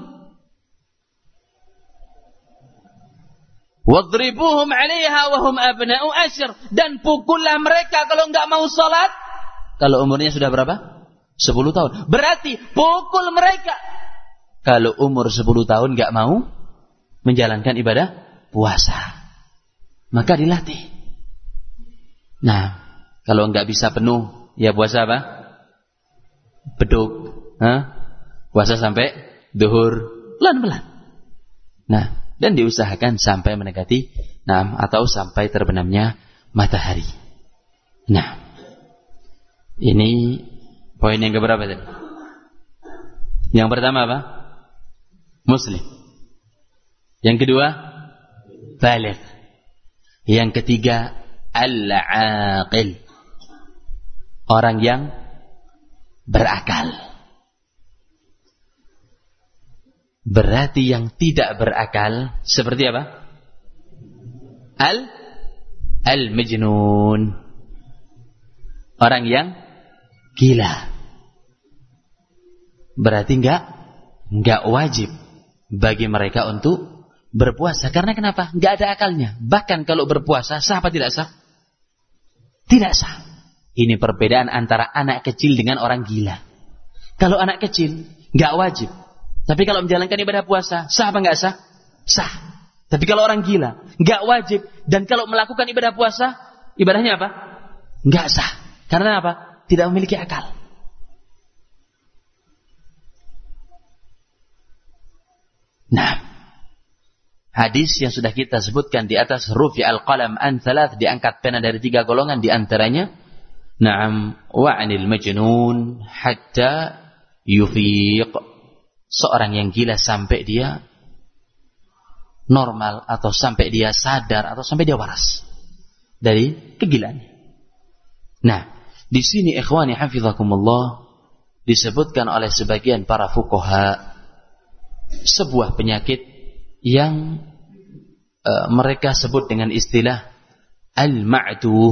[SPEAKER 1] Wadribuhum 'alaiha wa hum abna'u 10, dan pukullah mereka kalau enggak mau salat kalau umurnya sudah berapa? 10 tahun. Berarti pukul mereka kalau umur 10 tahun enggak mau menjalankan ibadah puasa. Maka dilatih. Nah, kalau enggak bisa penuh, ya puasa apa? Beduk. Puasa sampai duhur, pelan-pelan. Nah, dan diusahakan sampai mendekati atau sampai terbenamnya matahari. Nah, ini poin yang keberapa tadi? Yang pertama apa? Muslim. Yang kedua, baligh. Yang ketiga, al-aqil. Orang yang berakal. Berarti yang tidak berakal seperti apa? Al-majnun. Orang yang gila. Berarti enggak nggak wajib bagi mereka untuk berpuasa. Karena kenapa? Nggak ada akalnya. Bahkan kalau berpuasa, sah apa tidak sah? Tidak sah. Ini perbedaan antara anak kecil dengan orang gila. Kalau anak kecil, nggak wajib. Tapi kalau menjalankan ibadah puasa, sah apa nggak sah? Sah. Tapi kalau orang gila, nggak wajib. Dan kalau melakukan ibadah puasa, ibadahnya apa? Nggak sah. Karena apa? Tidak memiliki akal. Nah, hadis yang sudah kita sebutkan di atas, rufi al-qalam an thalath, diangkat pena dari 3 golongan, di antaranya na'am wa 'anil majnun hatta yufiq, seorang yang gila sampai dia normal, atau sampai dia sadar, atau sampai dia waras dari kegilaannya. Nah, di sini ikhwani hafizakumullah disebutkan oleh sebagian para fuqaha sebuah penyakit yang mereka sebut dengan istilah al-ma'tuh.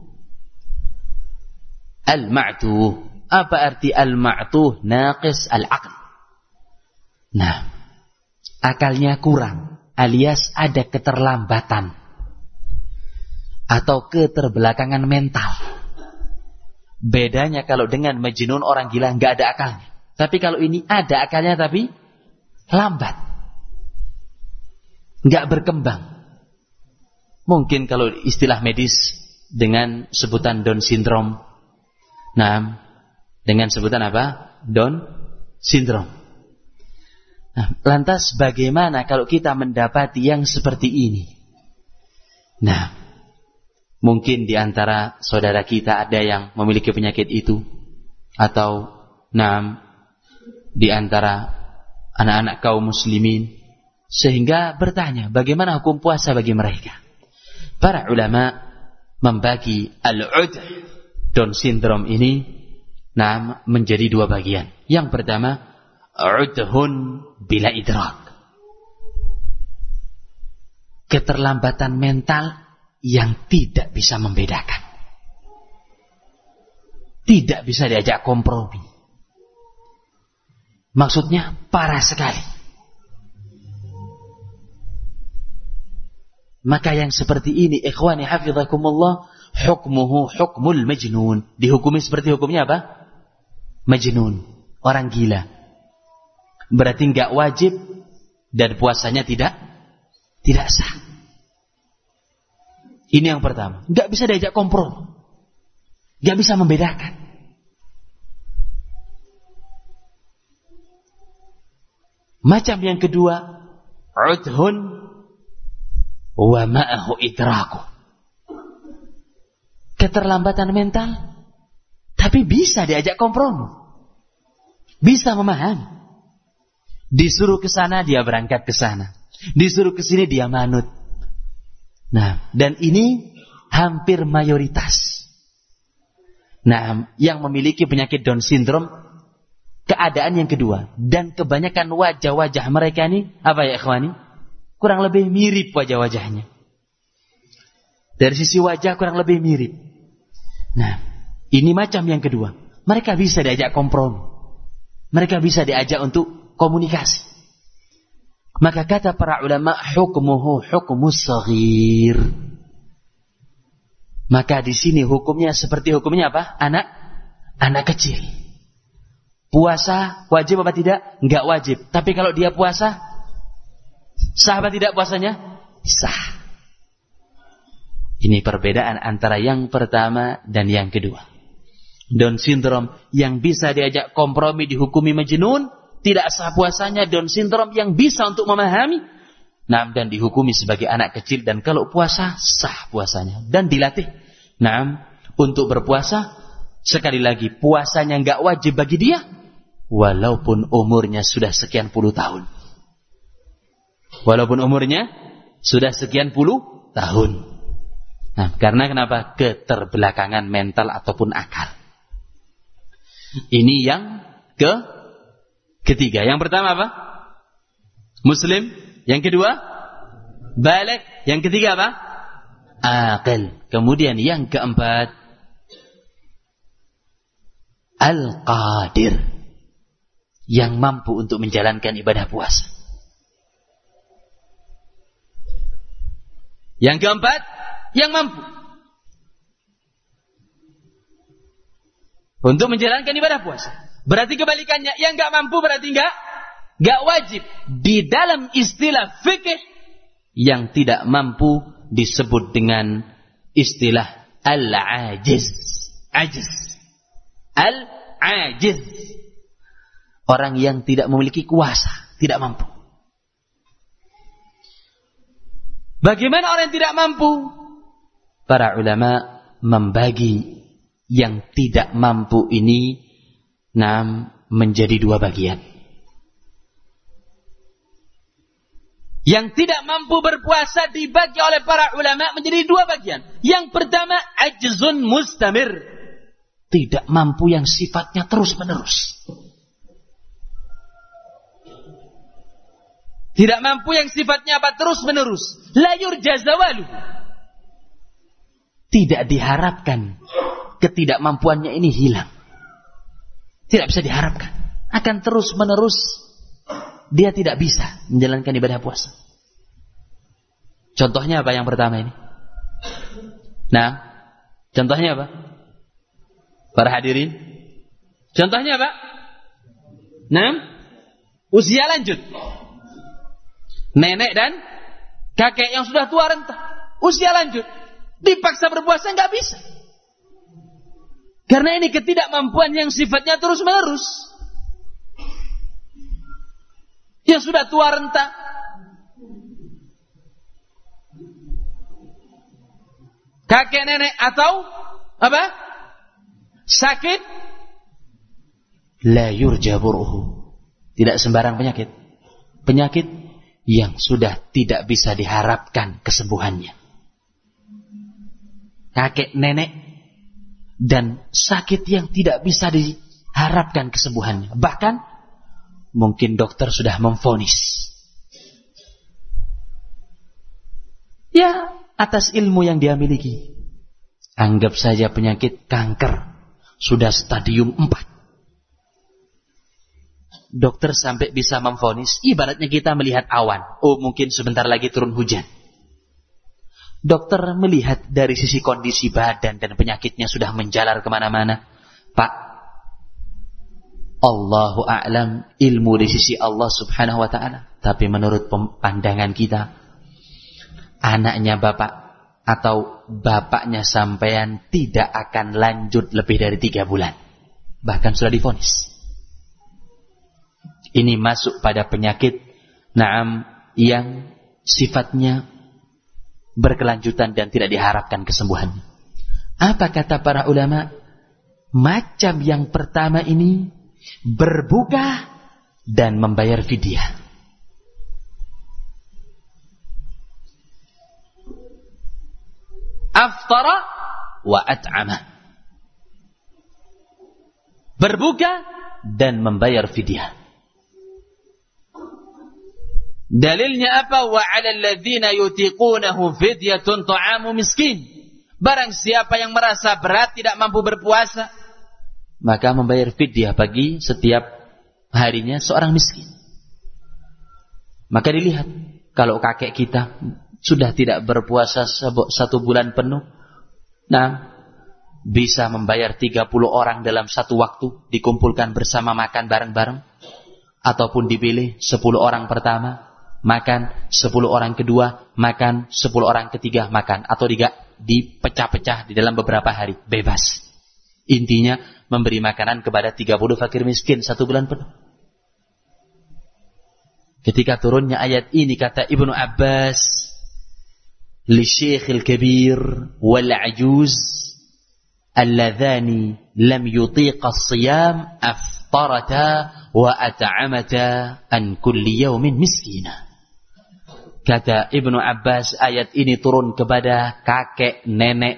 [SPEAKER 1] Al-ma'tuh. Apa arti al-ma'tuh? Naqis al-aql. Nah, akalnya kurang, alias ada keterlambatan atau keterbelakangan mental. Bedanya kalau dengan majnun, orang gila, nggak ada akalnya. Tapi kalau ini ada akalnya tapi lambat, nggak berkembang. Mungkin kalau istilah medis dengan sebutan Down syndrome. Nah, dengan sebutan apa? Down syndrome. Nah, lantas bagaimana kalau kita mendapati yang seperti ini? Nah, mungkin di antara saudara kita ada yang memiliki penyakit itu, atau di antara anak-anak kaum muslimin, sehingga bertanya bagaimana hukum puasa bagi mereka. Para ulama membagi al-'udh, Down syndrome ini, menjadi 2 bagian. Yang pertama, 'udhun bila idrak, keterlambatan mental yang tidak bisa membedakan, tidak bisa diajak kompromi. Maksudnya parah sekali. Maka yang seperti ini, ikhwani hafizakumullah, hukmuhu hukmul majnun. Dihukumi seperti hukumnya apa? Majnun, orang gila. Berarti enggak wajib dan puasanya tidak sah. Ini yang pertama. Enggak bisa diajak kompromi. Enggak bisa membedakan. Macam yang kedua, 'udhun wa ma'ahu idraku, keterlambatan mental tapi bisa diajak kompromi, bisa memahami. Disuruh ke sana dia berangkat ke sana, disuruh ke sini dia manut. Nah, dan ini hampir mayoritas. Nah, yang memiliki penyakit Down syndrome, keadaan yang kedua, dan kebanyakan wajah-wajah mereka ini apa ya ikhwani? Kurang lebih mirip wajah-wajahnya. Dari sisi wajah kurang lebih mirip. Nah, ini macam yang kedua. Mereka bisa diajak kompromi. Mereka bisa diajak untuk komunikasi. Maka kata para ulama, hukmuhu hukmus shaghir. Maka di sini hukumnya seperti hukumnya apa? Anak kecil. Puasa wajib apa tidak? Enggak wajib. Tapi kalau dia puasa, sah apa tidak puasanya? Sah. Ini perbedaan antara yang pertama dan yang kedua. Down syndrome yang bisa diajak kompromi dihukumi majnun, tidak sah puasanya. Down syndrome yang bisa untuk memahami, dan dihukumi sebagai anak kecil, dan kalau puasa sah puasanya dan dilatih. Untuk berpuasa, sekali lagi puasanya enggak wajib bagi dia walaupun umurnya sudah sekian puluh tahun. Walaupun umurnya sudah sekian puluh tahun. Nah, karena kenapa? Keterbelakangan mental ataupun akal. Ini yang ketiga. Yang pertama apa? Muslim. Yang kedua, baligh. Yang ketiga apa? Aqil. Kemudian yang keempat, al-qadir. yang mampu untuk menjalankan ibadah puasa. Yang keempat, yang mampu untuk menjalankan ibadah puasa. Berarti kebalikannya, yang enggak mampu berarti enggak wajib. Di dalam istilah fikih, yang tidak mampu disebut dengan istilah al-ajiz. Ajiz. Al-ajiz. Orang yang tidak memiliki kuasa, tidak mampu. Bagaimana orang yang tidak mampu? Para ulama membagi yang tidak mampu ini menjadi dua bagian. Yang tidak mampu berpuasa dibagi oleh para ulama menjadi dua bagian. Yang pertama, ajzun mustamir. Tidak mampu yang sifatnya terus-menerus. Tidak mampu yang sifatnya terus-menerus. La yurja zawalu. Tidak diharapkan ketidakmampuannya ini hilang. Tidak bisa diharapkan. Akan terus-menerus dia tidak bisa menjalankan ibadah puasa. Contohnya apa yang pertama ini? Contohnya apa? Para hadirin. Contohnya apa? Usia lanjut. Nenek dan kakek yang sudah tua renta, usia lanjut, dipaksa berpuasa nggak bisa. Karena ini ketidakmampuan yang sifatnya terus-menerus. Yang sudah tua renta, kakek nenek atau apa? Sakit, la yurja buruhu. Tidak sembarang penyakit. Penyakit yang sudah tidak bisa diharapkan kesembuhannya. Kakek nenek dan sakit yang tidak bisa diharapkan kesembuhannya. Bahkan mungkin dokter sudah memvonis. Ya, atas ilmu yang dia miliki. Anggap saja penyakit kanker sudah stadium 4. Dokter sampai bisa memvonis, ibaratnya kita melihat awan. Oh, mungkin sebentar lagi turun hujan. Dokter melihat dari sisi kondisi badan dan penyakitnya sudah menjalar kemana-mana. Pak, Allahu a'lam, ilmu di sisi Allah subhanahu wa ta'ala. Tapi menurut pandangan kita, anaknya bapak atau bapaknya sampean tidak akan lanjut lebih dari 3 bulan. Bahkan sudah divonis. Ini masuk pada penyakit yang sifatnya berkelanjutan dan tidak diharapkan kesembuhannya. Apa kata para ulama? Macam yang pertama ini berbuka dan membayar fidyah. Aftara wa at'ama. Berbuka dan membayar fidyah. Dalilnya apa? Wa 'alal ladzina yutiqunahu fidyatun ta'amu miskin. Barang siapa yang merasa berat tidak mampu berpuasa, maka membayar fidyah bagi setiap harinya seorang miskin. Maka dilihat, kalau kakek kita sudah tidak berpuasa 1 bulan penuh, bisa membayar 30 orang dalam 1 waktu, dikumpulkan bersama makan bareng-bareng, ataupun dipilih 10 orang pertama makan, 10 orang kedua makan, 10 orang ketiga makan, atau dipecah-pecah di dalam beberapa hari, bebas. Intinya memberi makanan kepada 30 fakir miskin 1 bulan penuh. Ketika turunnya ayat ini, kata Ibnu Abbas, li Syekhil Kabir wal Ajuz alladhani lam yutiqa as-siyam aftarata wa at'amata an kulli yawmin miskina. Kata Ibnu Abbas, ayat ini turun kepada kakek, nenek,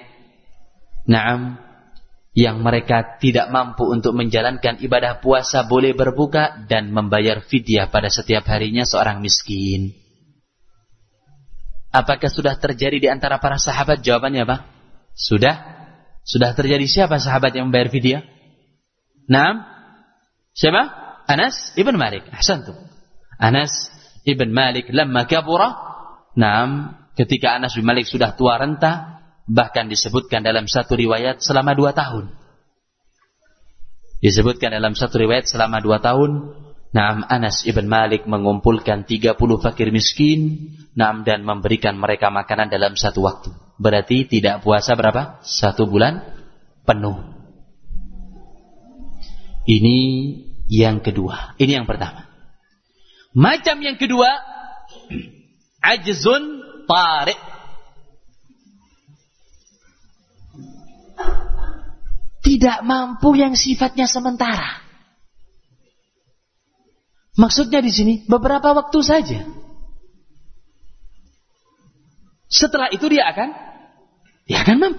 [SPEAKER 1] yang mereka tidak mampu untuk menjalankan ibadah puasa, boleh berbuka dan membayar fidyah pada setiap harinya seorang miskin. Apakah sudah terjadi di antara para sahabat? Jawabannya apa? Sudah terjadi. Siapa sahabat yang membayar fidyah? Siapa? Anas ibn Malik. Ahsantum. Anas ibn Malik lamma kabura. Naam, ketika Anas bin Malik sudah tua renta, bahkan disebutkan dalam satu riwayat selama 2 tahun. Disebutkan dalam satu riwayat selama 2 tahun. Naam, Anas ibn Malik mengumpulkan 30 fakir miskin, naam, dan memberikan mereka makanan dalam satu waktu. Berarti tidak puasa berapa? 1 bulan penuh. Ini yang kedua. Ini yang pertama. Macam yang kedua, ajzun tari'. Tidak mampu yang sifatnya sementara. Maksudnya di sini beberapa waktu saja. Setelah itu dia akan mampu.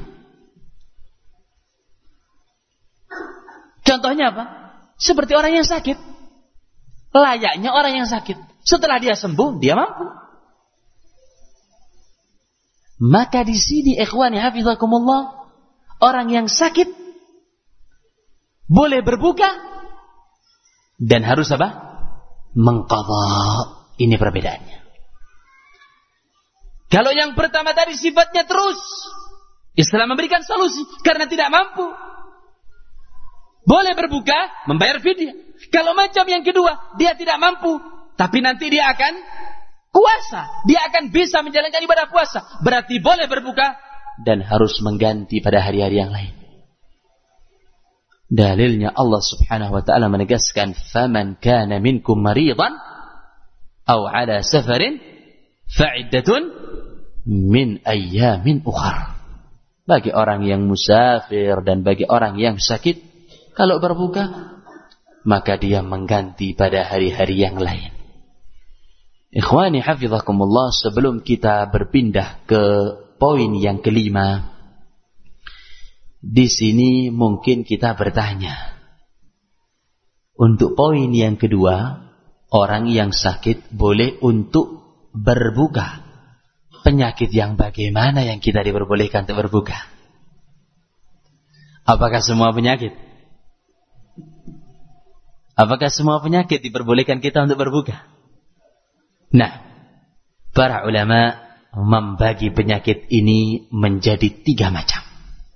[SPEAKER 1] Contohnya apa? Seperti orang yang sakit. Layaknya orang yang sakit. Setelah dia sembuh, dia mampu. Maka di sini ikhwani hafizakumullah, orang yang sakit boleh berbuka dan harus apa? Mengqadha. Ini perbedaannya. Kalau yang pertama tadi sifatnya terus, Islam memberikan solusi karena tidak mampu. Boleh berbuka, membayar fidyah. Kalau macam yang kedua, dia tidak mampu, tapi nanti dia akan puasa. Dia akan bisa menjalankan ibadah puasa. Berarti boleh berbuka dan harus mengganti pada hari-hari yang lain. Dalilnya Allah subhanahu wa ta'ala menegaskan, faman kana minkum maridan aw ala safarin fa'iddatun min ayyamin ukhar. Bagi orang yang musafir dan bagi orang yang sakit, kalau berbuka maka dia mengganti pada hari-hari yang lain. Ikhwani hafizakumullah, sebelum kita berpindah ke poin yang kelima, di sini mungkin kita bertanya, untuk poin yang kedua, orang yang sakit boleh untuk berbuka. Penyakit yang bagaimana yang kita diperbolehkan untuk berbuka? Apakah semua penyakit? Apakah semua penyakit diperbolehkan kita untuk berbuka? Nah, para ulama membagi penyakit ini menjadi 3 macam.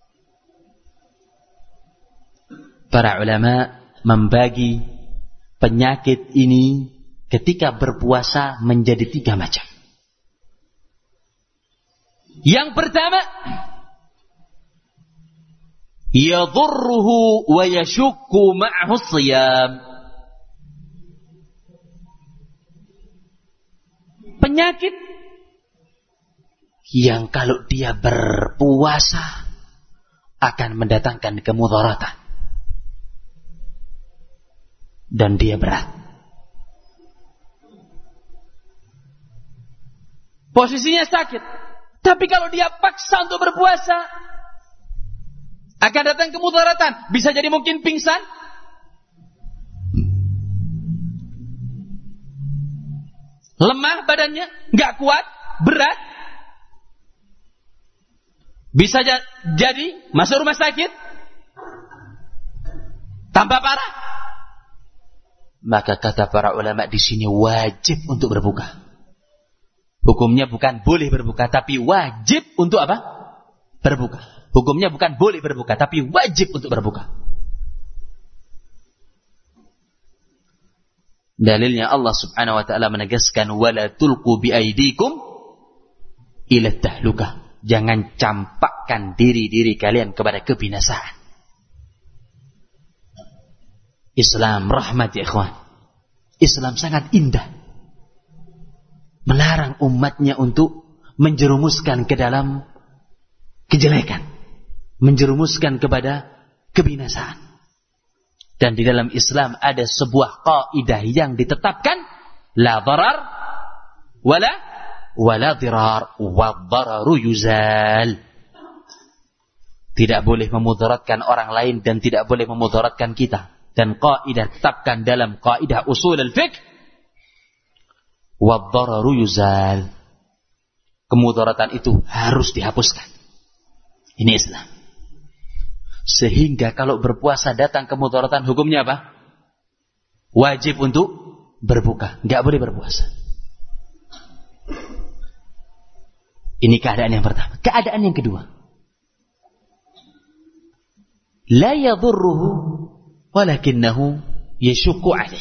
[SPEAKER 1] Para ulama membagi penyakit ini ketika berpuasa menjadi 3 macam. Yang pertama, yadhurruhu wa yashukku ma'ahu shiyam. Penyakit yang kalau dia berpuasa akan mendatangkan kemudaratan dan dia berat. Posisinya sakit, tapi kalau dia paksa untuk berpuasa akan datang kemudaratan. Bisa jadi mungkin pingsan, lemah badannya, nggak kuat, berat. Bisa jadi masuk rumah sakit, tambah parah. Maka kata para ulama di sini wajib untuk berbuka. Hukumnya bukan boleh berbuka, tapi wajib untuk apa? Berbuka. Hukumnya bukan boleh berbuka, tapi wajib untuk berbuka. Dalilnya Allah subhanahu wa ta'ala menegaskan, wala tulqu biaidikum ila tahlukah. Jangan campakkan diri-diri kalian kepada kebinasaan. Islam rahmat ya ikhwan. Islam sangat indah. Melarang umatnya untuk menjerumuskan ke dalam kejelekan. Menjerumuskan kepada kebinasaan. Dan di dalam Islam ada sebuah kaidah yang ditetapkan, la darar wala dirar wa dararu yuzal. Tidak boleh memudaratkan orang lain dan tidak boleh memudaratkan kita. Dan kaidah tetapkan dalam kaidah usul al-fiqh, wa dararu yuzal. Kemudaratan itu harus dihapuskan. Ini Islam. Sehingga kalau berpuasa datang kemudaratan, hukumnya apa? wajib untuk berbuka, enggak boleh berpuasa. Ini keadaan yang pertama. Keadaan yang kedua, la yadurruhu walakinnahu yashukku alaih.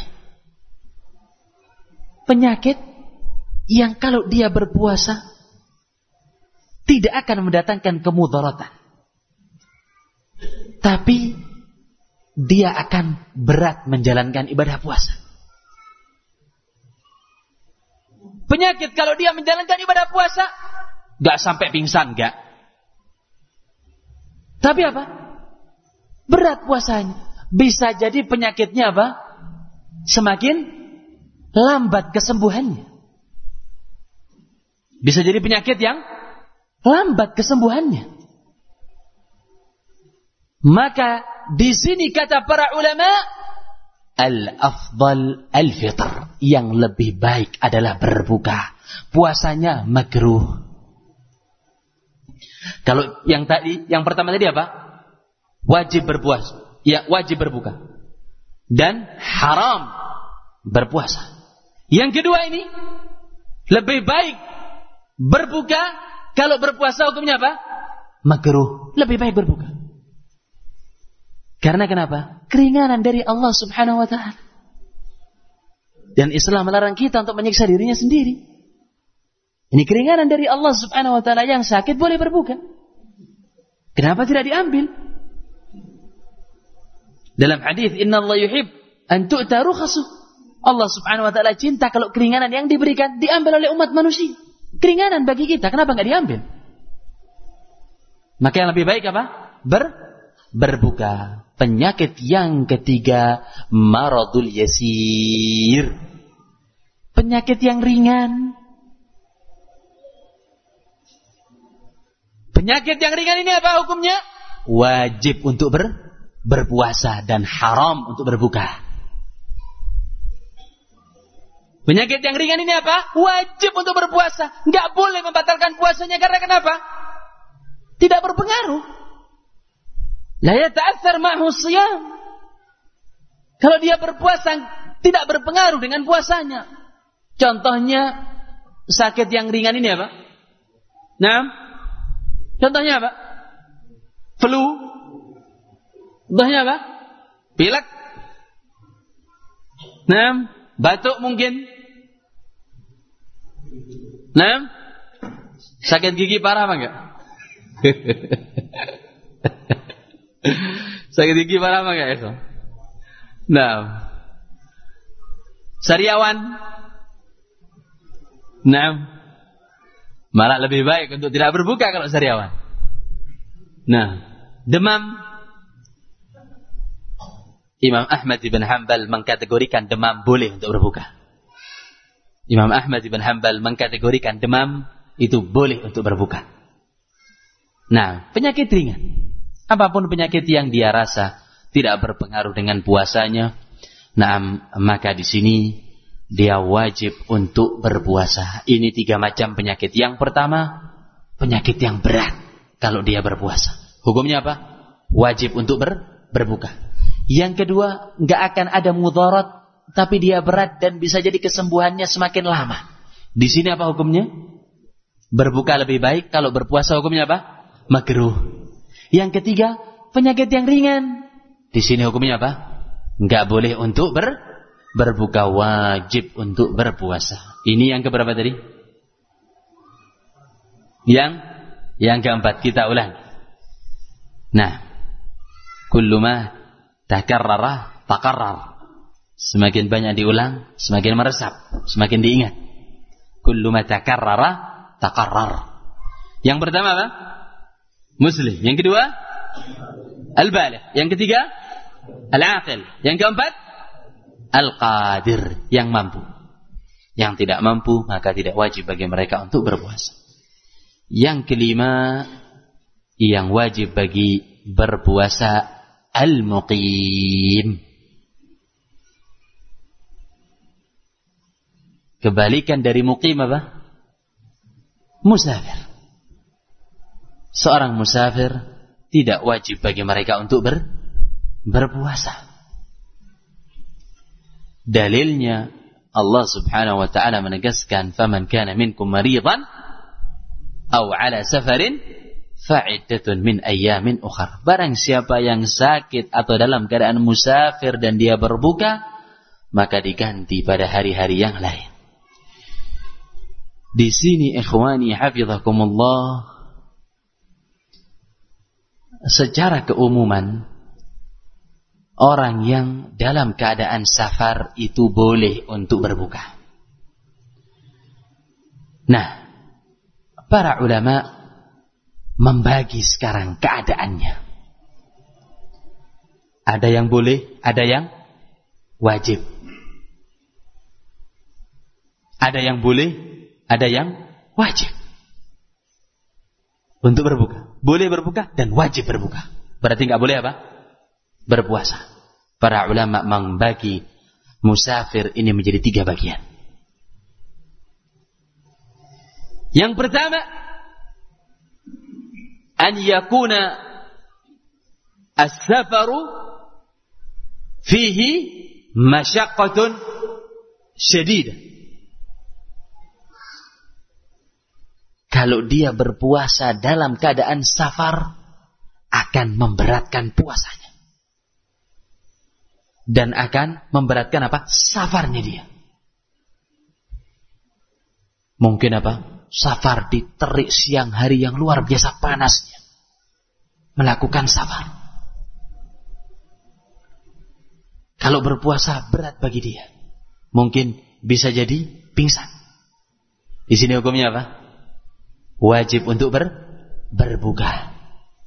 [SPEAKER 1] Penyakit yang kalau dia berpuasa tidak akan mendatangkan kemudaratan, tapi dia akan berat menjalankan ibadah puasa. Penyakit kalau dia menjalankan ibadah puasa gak sampai pingsan, gak. Tapi apa? Berat puasanya. Bisa jadi penyakitnya apa? Semakin lambat kesembuhannya. Bisa jadi penyakit yang lambat kesembuhannya. Maka di sini kata para ulama, al-afdal al-fitr, yang lebih baik adalah berbuka. Puasanya makruh. Kalau yang tadi, yang pertama tadi apa? Wajib berpuasa. Ya, wajib berbuka. Dan haram berpuasa. Yang kedua ini, lebih baik berbuka. Kalau berpuasa hukumnya apa? Makruh. Lebih baik berbuka. Karena kenapa? Keringanan dari Allah subhanahu wa ta'ala. Dan Islam melarang kita untuk menyiksa dirinya sendiri. Ini keringanan dari Allah subhanahu wa ta'ala. Yang sakit boleh berbuka. Kenapa tidak diambil? Dalam hadis, Inna Allah yuhib an tu'ta rukhasuh. Allah subhanahu wa ta'ala cinta kalau keringanan yang diberikan diambil oleh umat manusia. Keringanan bagi kita, kenapa enggak diambil? Maka yang lebih baik apa? Berbuka. Penyakit yang ketiga, maradul yasir. Penyakit yang ringan. Penyakit yang ringan ini apa hukumnya? Wajib untuk berpuasa dan haram untuk berbuka. Penyakit yang ringan ini apa? Wajib untuk berpuasa. Enggak boleh membatalkan puasanya karena kenapa? Tidak berpengaruh. La yata'athar ma'hu shiyam. Kalau dia berpuasa tidak berpengaruh dengan puasanya. Contohnya sakit yang ringan ini apa? Nah, contohnya apa? Flu. Contohnya apa? Pilek. Nah, batuk mungkin. Nah, sakit gigi parah apa enggak? Sakit gigi parah apa enggak itu? Nah, sariawan. Nah, malah lebih baik untuk tidak berbuka kalau sariawan. Nah, demam. Imam Ahmad bin Hanbal mengkategorikan demam boleh untuk berbuka. Imam Ahmad bin Hanbal mengkategorikan demam itu boleh untuk berbuka. Nah, penyakit ringan, apapun penyakit yang dia rasa tidak berpengaruh dengan puasanya, nah, maka di sini dia wajib untuk berpuasa. Ini 3 macam penyakit. Yang pertama, penyakit yang berat kalau dia berpuasa. Hukumnya apa? Wajib untuk berbuka. Yang kedua, nggak akan ada mudarat, tapi dia berat dan bisa jadi kesembuhannya semakin lama. Di sini apa hukumnya? Berbuka lebih baik. Kalau berpuasa hukumnya apa? Makruh. Yang ketiga, penyakit yang ringan. Di sini hukumnya apa? Nggak boleh untuk berbuka, wajib untuk berpuasa. Ini yang keberapa tadi? Yang keempat, kita ulang. Nah, kullu ma takarrara takarrar. Semakin banyak diulang, semakin meresap, semakin diingat. Kullu ma takarrara takarrar. Yang pertama apa? Muslim. Yang kedua, al-baligh. Yang ketiga, al-aqil. Yang keempat, al-qadir, yang mampu. Yang tidak mampu, maka tidak wajib bagi mereka untuk berpuasa. Yang kelima, yang wajib bagi berpuasa, al-muqim. Kebalikan dari muqim apa? Musafir. Seorang musafir tidak wajib bagi mereka untuk berpuasa. Dalilnya Allah Subhanahu wa taala menegaskan, "Faman kana minkum maridan aw ala safarin fa'iddatun min ayyamin ukhar." Barang siapa yang sakit atau dalam keadaan musafir dan dia berbuka, maka diganti pada hari-hari yang lain. Di sini ikhwani hafizakumullah, secara keumuman orang yang dalam keadaan safar itu boleh untuk berbuka. Nah, para ulama membagi sekarang keadaannya. Ada yang boleh, ada yang wajib. Ada yang boleh, ada yang wajib untuk berbuka. Boleh berbuka dan wajib berbuka. Berarti nggak boleh apa? Berpuasa. Para ulama membagi musafir ini menjadi 3 bagian. Yang pertama, an yakuna as-safaru fihi masyaqqatun syadidah. Kalau dia berpuasa dalam keadaan safar, akan memberatkan puasanya. Dan akan memberatkan apa? Safarnya dia. Mungkin apa? Safar di terik siang hari yang luar biasa panasnya. Melakukan safar. Kalau berpuasa berat bagi dia. Mungkin bisa jadi pingsan. Di sini hukumnya apa? Wajib untuk berbuka.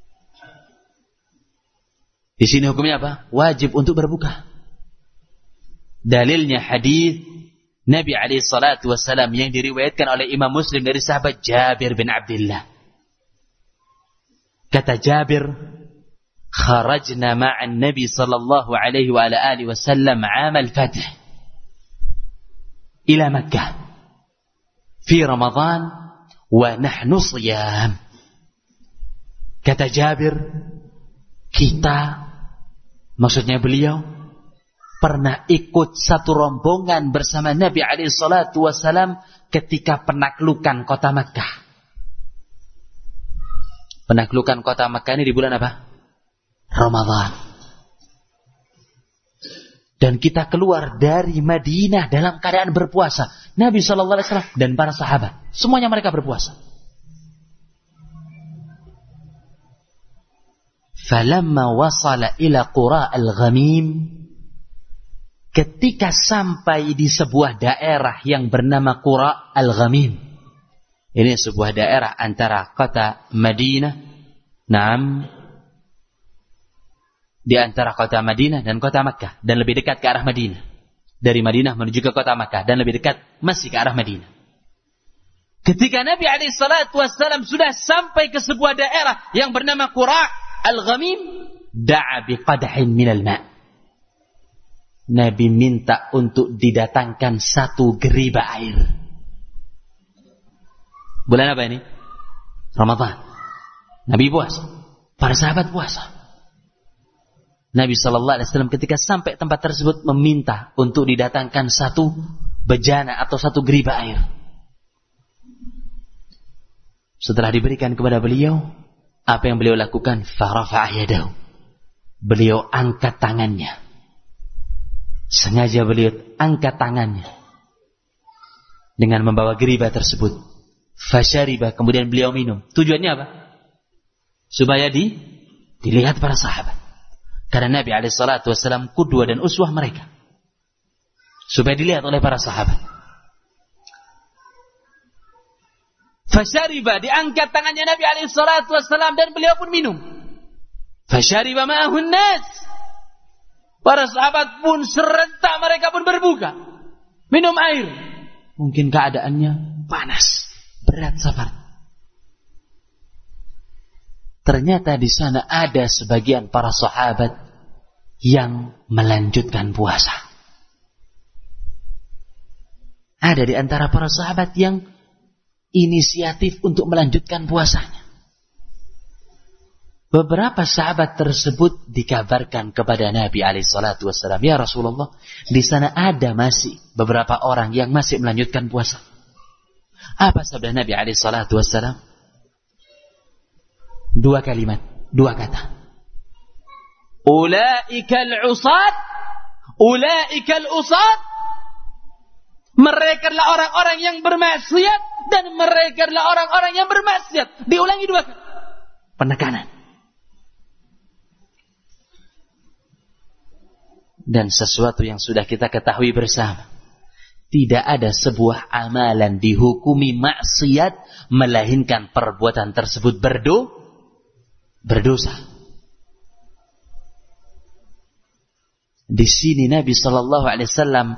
[SPEAKER 1] Di sini hukumnya apa? Wajib untuk berbuka. Dalilnya hadis Nabi alaihi salatu wassalam yang diriwayatkan oleh Imam Muslim dari sahabat Jabir bin Abdullah. Kata Jabir, kharajna ma'an Nabi sallallahu alaihi wa ala alihi wasallam 'am al-fath ila Makkah fi Ramadan wa nahnu shiyam. Kata Jabir, kita, maksudnya beliau, pernah ikut satu rombongan bersama Nabi alaihi salatu wasallam ketika penaklukan kota Makkah. Penaklukan kota Makkah ini di bulan apa? Ramadan. Dan kita keluar dari Madinah dalam keadaan berpuasa. Nabi SAW dan para sahabat, semuanya mereka berpuasa. Falamma wasala ila qura al-Ghamim, ketika sampai di sebuah daerah yang bernama Qura al-Ghamim. Ini sebuah daerah antara kota Madinah, di antara kota Madinah dan kota Makkah, dan lebih dekat ke arah Madinah. Dari Madinah menuju ke kota Makkah, dan lebih dekat masih ke arah Madinah. Ketika Nabi SAW sudah sampai ke sebuah daerah yang bernama Qura al-Ghamim, da'a biqadhin minal ma'. Nabi minta untuk didatangkan 1 geriba air. Bulan apa ini? Ramadan. Nabi puasa. Para sahabat puasa. Nabi SAW ketika sampai tempat tersebut meminta untuk didatangkan 1 bejana atau 1 geriba air. Setelah diberikan kepada beliau, apa yang beliau lakukan? Farafa'a yadahu. Beliau angkat tangannya. Sengaja beliau angkat tangannya dengan membawa geriba tersebut. Fasyariba, kemudian beliau minum. Tujuannya apa? Supaya dilihat para sahabat. Karena Nabi SAW qudwah dan uswah mereka. Supaya dilihat oleh para sahabat. Fasyariba, diangkat tangannya Nabi SAW dan beliau pun minum. Fasyariba ma'ahun nas. Para sahabat pun serentak mereka pun berbuka. Minum air. Mungkin keadaannya panas, berat safar. Ternyata di sana ada sebagian para sahabat yang melanjutkan puasa. Ada di antara para sahabat yang inisiatif untuk melanjutkan puasanya. Beberapa sahabat tersebut dikabarkan kepada Nabi SAW, ya Rasulullah, di sana ada masih beberapa orang yang masih melanjutkan puasa. Apa sabda Nabi SAW? 2 kalimat, 2 kata. Ulaikal usad, ulaikal usad. Mereka adalah orang-orang yang bermaksiat dan mereka adalah orang-orang yang bermaksiat. Diulangi 2 kali. Penekanan. Dan sesuatu yang sudah kita ketahui bersama, tidak ada sebuah amalan dihukumi maksiat melainkan perbuatan tersebut berdosa. Di sini Nabi SAW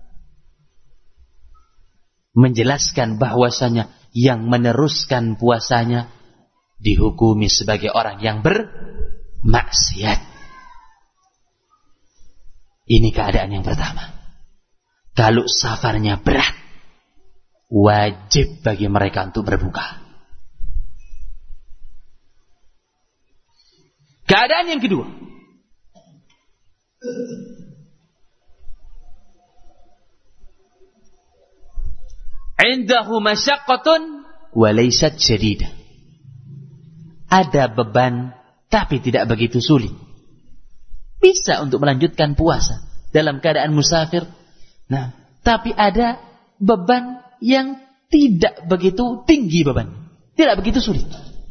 [SPEAKER 1] menjelaskan bahwasanya yang meneruskan puasanya dihukumi sebagai orang yang bermaksiat. Ini keadaan yang pertama. Kalau safarnya berat, wajib bagi mereka untuk berbuka. Keadaan yang kedua, indahu masyaqqatun wa laysat syadidah. Ada beban tapi tidak begitu sulit. Bisa untuk melanjutkan puasa dalam keadaan musafir. Nah, tapi ada beban yang tidak begitu tinggi beban. Tidak begitu sulit.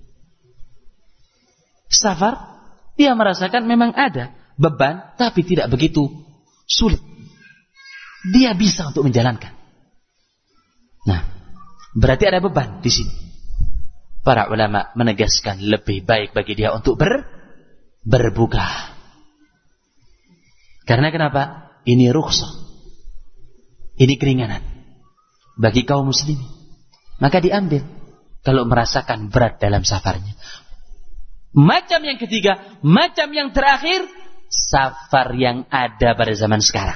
[SPEAKER 1] Safar, dia merasakan memang ada beban tapi tidak begitu sulit. Dia bisa untuk menjalankan. Nah, berarti ada beban di sini. Para ulama menegaskan lebih baik bagi dia untuk berbuka. Karena kenapa? Ini rukhsah. Ini keringanan bagi kaum muslimin. Maka diambil kalau merasakan berat dalam safarnya. Macam yang ketiga, macam yang terakhir, safar yang ada pada zaman sekarang.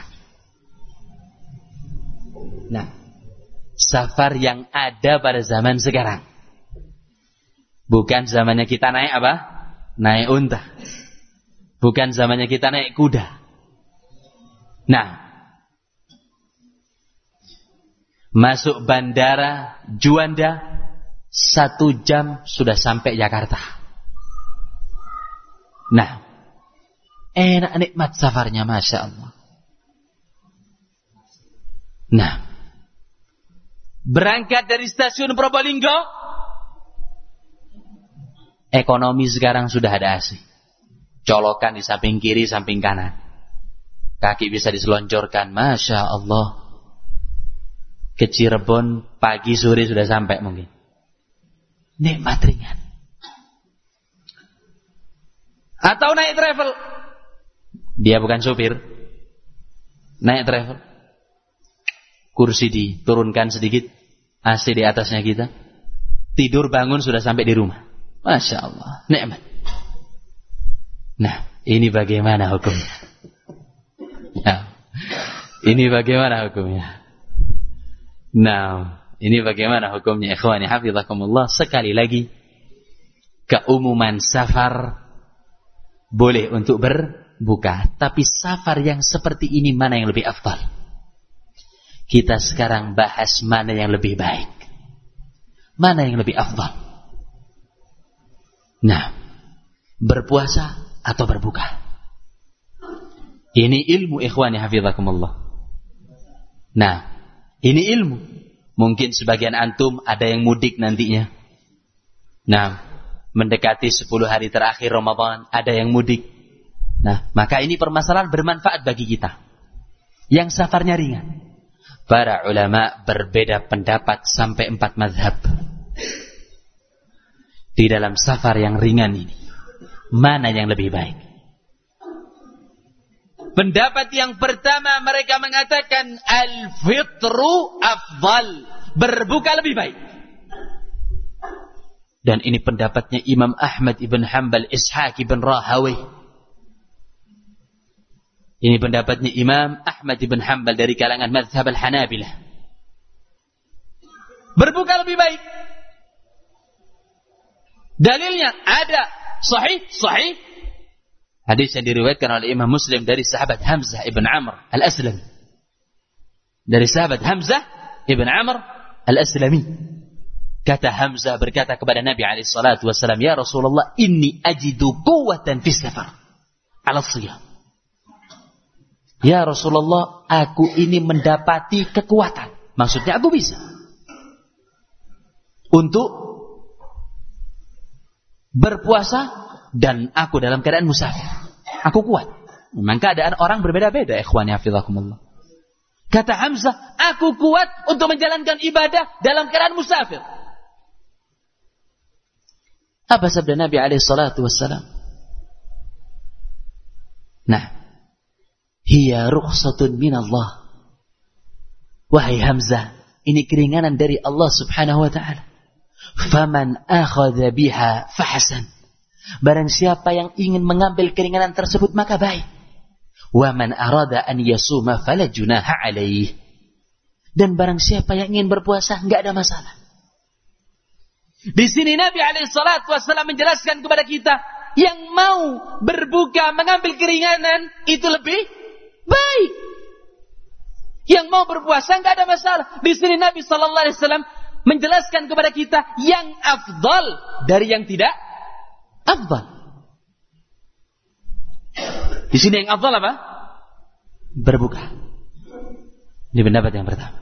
[SPEAKER 1] Nah, safar yang ada pada zaman sekarang. Bukan zamannya kita naik apa? Naik unta. Bukan zamannya kita naik kuda. Nah, masuk bandara Juanda 1 jam sudah sampai Jakarta. Nah, enak nikmat safarnya, Masya Allah. Nah, berangkat dari stasiun Probolinggo, ekonomi sekarang sudah ada AC. Colokan di samping kiri, samping kanan. Kaki bisa diseloncorkan, Masya Allah. Ke Cirebon pagi sore sudah sampai mungkin. Nikmat ringan. Atau naik travel. Dia bukan supir. Naik travel. Kursi diturunkan sedikit. AC di atasnya kita. Tidur bangun sudah sampai di rumah. Masya Allah. Nikmat. Nah, ini bagaimana hukumnya? Nah, ini bagaimana hukumnya? Nah, ini bagaimana hukumnya, ikhwani hafizakumullah. Sekali lagi, keumuman safar boleh untuk berbuka, tapi safar yang seperti ini mana yang lebih afdal? Kita sekarang bahas mana yang lebih baik, mana yang lebih afdal. Nah, berpuasa atau berbuka? Ini ilmu, ikhwani hafizakumullah. Nah, ini ilmu. Mungkin sebagian antum ada yang mudik nantinya. Nah, mendekati 10 hari terakhir Ramadan, ada yang mudik. Nah, maka ini permasalahan bermanfaat bagi kita. Yang safarnya ringan. Para ulama berbeda pendapat sampai 4 mazhab. Di dalam safar yang ringan ini, mana yang lebih baik? Pendapat yang pertama, mereka mengatakan al-fitru afdal, berbuka lebih baik. Dan ini pendapatnya Imam Ahmad ibn Hanbal, Ishaq ibn Rahawai. Ini pendapatnya Imam Ahmad ibn Hanbal dari kalangan mazhab al-Hanabilah. Berbuka lebih baik. Dalilnya ada Sahih. Hadis yang diriwayatkan oleh Imam Muslim dari sahabat Hamzah ibn Amr al-Aslami. Dari sahabat Hamzah ibn Amr al-Aslami. Kata Hamzah berkata kepada Nabi SAW, ya Rasulullah, inni ajidu quwwatan fi safar ala siyam. Ya Rasulullah, aku ini mendapati kekuatan. Maksudnya aku bisa untuk berpuasa dan aku dalam keadaan musafir. Aku kuat. Memang keadaan orang berbeda-beda, ikhwani hafizakumullah. Kata Hamzah, aku kuat untuk menjalankan ibadah dalam keadaan musafir. Apa sabda Nabi SAW? Nah, hiya rukhsatun minallah. Wahai Hamzah, ini keringanan dari Allah Subhanahu wa ta'ala. Faman akhadha biha fahasan. Barang siapa yang ingin mengambil keringanan tersebut maka baik. Wa man arada an yasuma fala junaha alaih. Dan barang siapa yang ingin berpuasa enggak ada masalah. Di sini Nabi SAW menjelaskan kepada kita, yang mau berbuka mengambil keringanan itu lebih baik. Yang mau berpuasa enggak ada masalah. Di sini Nabi SAW menjelaskan kepada kita yang afdal dari yang tidak afdal. Di sini yang afdal apa? Berbuka. Ini pendapat yang pertama.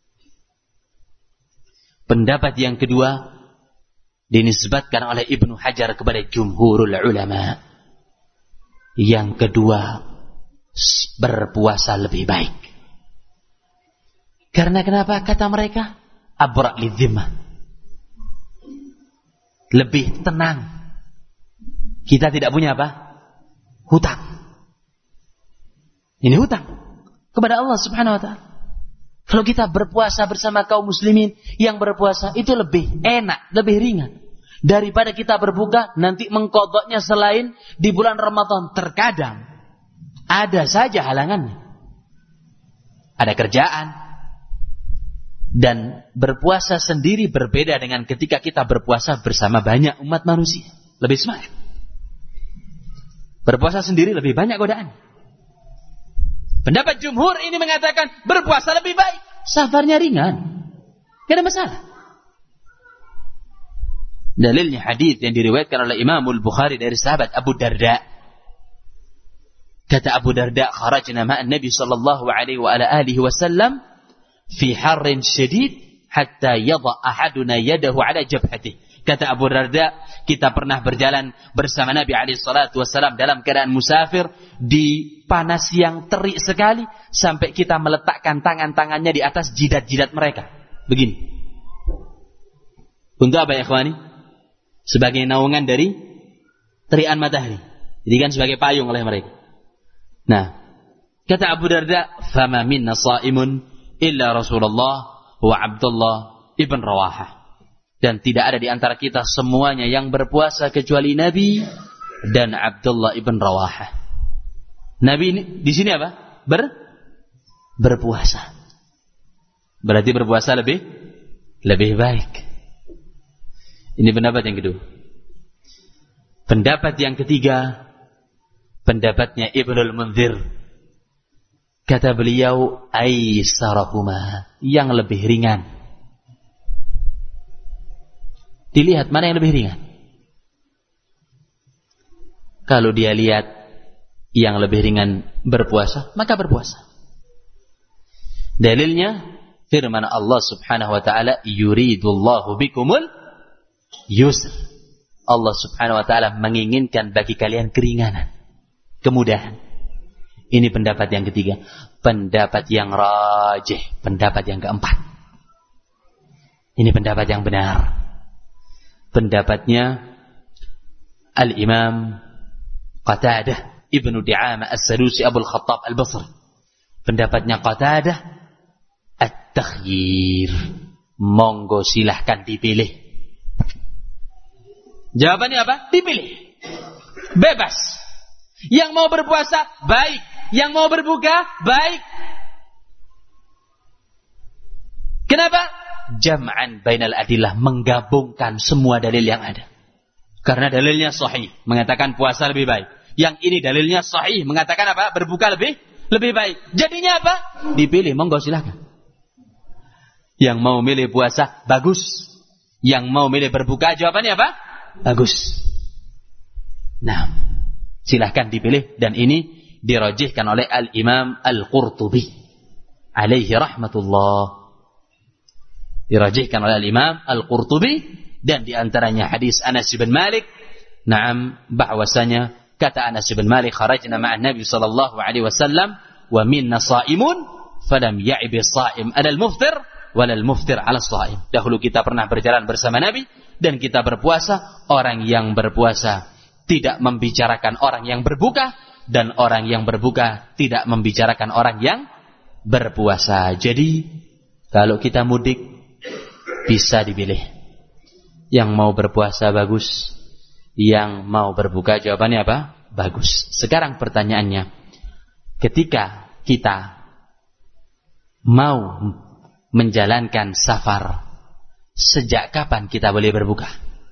[SPEAKER 1] Pendapat yang kedua dinisbatkan oleh Ibnu Hajar kepada jumhurul ulama. Yang kedua, berpuasa lebih baik. Karena kenapa? Kata mereka, abra' lidzimmah. Lebih tenang. Kita tidak punya apa? Hutang. Ini hutang kepada Allah Subhanahu wa ta'ala. Kalau kita berpuasa bersama kaum muslimin yang berpuasa, itu lebih enak, lebih ringan daripada kita berbuka nanti mengkodoknya selain di bulan Ramadan. Terkadang ada saja halangannya. Ada kerjaan. Dan berpuasa sendiri berbeda dengan ketika kita berpuasa bersama banyak umat manusia. Lebih semangat. Berpuasa sendiri lebih banyak godaan. Pendapat jumhur ini mengatakan berpuasa lebih baik. Safarnya ringan. Tidak ada masalah. Dalilnya hadis yang diriwayatkan oleh Imam Al-Bukhari dari sahabat Abu Darda. Kata Abu Darda, kharajna ma'an Nabi sallallahu alaihi wa ala alihi wasallam fi harrin syadid hatta yadha ahaduna yadahu ala jabhatihi. Kata Abu Darda, kita pernah berjalan bersama Nabi SAW dalam keadaan musafir di panas yang terik sekali sampai kita meletakkan tangan-tangannya di atas jidat-jidat mereka. Begini. Untuk apa ya ikhwani? Sebagai naungan dari terikan matahari. Jadi kan sebagai payung oleh mereka. Nah, kata Abu Darda, "Fama minna sha'imun illa Rasulullah wa Abdullah ibn Rawahah." Dan tidak ada di antara kita semuanya yang berpuasa kecuali Nabi dan Abdullah ibn Rawahah. Nabi ini di sini apa? Berpuasa. Berarti berpuasa lebih baik. Ini pendapat yang kedua. Pendapat yang ketiga, pendapatnya Ibnul Munzir. Kata beliau, aisarahuma, yang lebih ringan. Dilihat mana yang lebih ringan. Kalau dia lihat yang lebih ringan berpuasa, maka berpuasa. Dalilnya firman Allah Subhanahu wa taala, yuridullahu bikumul yusr. Allah Subhanahu wa taala menginginkan bagi kalian keringanan, kemudahan. Ini pendapat yang ketiga. Pendapat yang rajih, pendapat yang keempat. Ini pendapat yang benar. Pendapatnya Al-Imam Qatadah Ibnu Di'amah As-Sadusi Abul Khattab Al-Basri. Pendapatnya Qatadah, at-takhyir. Monggo silahkan dipilih. Jawabannya apa? Dipilih. Bebas. Yang mau berpuasa, baik. Yang mau berbuka, baik. Kenapa? Jam'an bainal adillah, menggabungkan semua dalil yang ada. Karena dalilnya sahih, mengatakan puasa lebih baik. Yang ini dalilnya sahih, mengatakan apa? Berbuka lebih baik. Jadinya apa? Dipilih, monggo silakan. Yang mau milih puasa, bagus. Yang mau milih berbuka, jawabannya apa? Bagus. Nah, silahkan dipilih. Dan ini dirajihkan oleh Al-Imam Al-Qurtubi alaihi rahmatullah. Dirajihkan oleh Al-Imam Al-Qurtubi. Dan diantaranya hadis Anas bin Malik. Naam, bahwasanya kata Anas bin Malik, kharajna ma'an Nabi sallallahu alaihi wasallam wa minna sha'imun falam ya'ibi sha'im 'ala al-muftir wala al-muftir 'ala shaim. Dahulu kita pernah berjalan bersama Nabi dan kita berpuasa. Orang yang berpuasa tidak membicarakan orang yang berbuka, dan orang yang berbuka tidak membicarakan orang yang berpuasa. Jadi kalau kita mudik bisa dipilih. Yang mau berpuasa bagus, yang mau berbuka jawabannya apa? Bagus. Sekarang pertanyaannya, ketika kita mau menjalankan safar, sejak kapan kita boleh berbuka?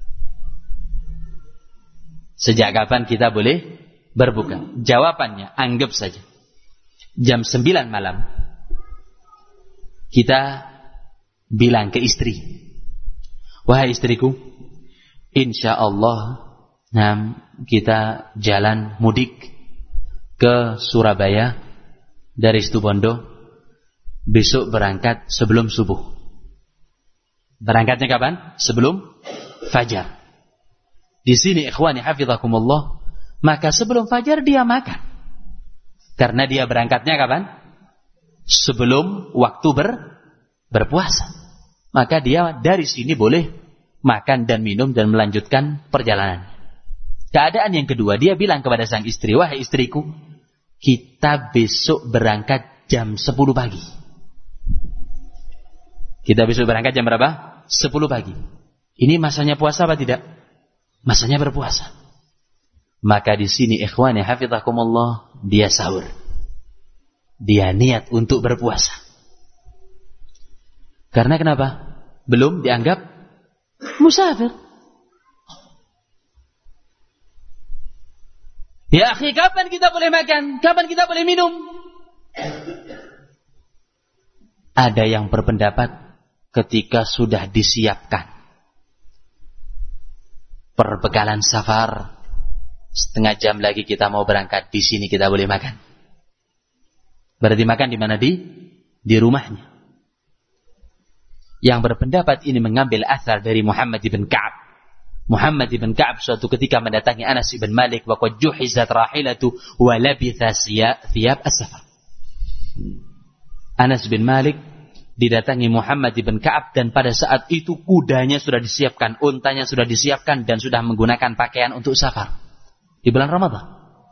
[SPEAKER 1] Sejak kapan kita boleh berbuka? Jawabannya, anggap saja jam 9 malam kita bilang ke istri, wahai istriku, insyaallah kita jalan mudik ke Surabaya dari Situbondo, besok berangkat sebelum subuh. Berangkatnya kapan? Sebelum fajar. Di sini ikhwani hafizakumullah, maka sebelum fajar dia makan. Karena dia berangkatnya kapan? Sebelum waktu berpuasa. Maka dia dari sini boleh makan dan minum dan melanjutkan perjalanan. Keadaan yang kedua, dia bilang kepada sang istri, wahai istriku, kita besok berangkat jam 10 pagi. Kita besok berangkat jam berapa? 10 pagi. Ini masanya puasa apa tidak? Masanya berpuasa. Maka di sini ikhwani hafizakumullah, dia sahur. Dia niat untuk berpuasa. Karena kenapa? Belum dianggap musafir. Ya akhi, kapan kita boleh makan? Kapan kita boleh minum? Ada yang berpendapat ketika sudah disiapkan perbekalan safar, setengah jam lagi kita mau berangkat, di sini kita boleh makan. Berarti makan di mana? Di rumahnya. Yang berpendapat ini mengambil asar dari Muhammad ibn Ka'ab. Muhammad ibn Ka'ab suatu ketika mendatangi Anas ibn Malik, wa qad juhizat rahilatu wa labitha thiyab as-safar. Anas bin Malik didatangi Muhammad ibn Ka'ab, dan pada saat itu kudanya sudah disiapkan, untanya sudah disiapkan, dan sudah menggunakan pakaian untuk safar di bulan Ramadan.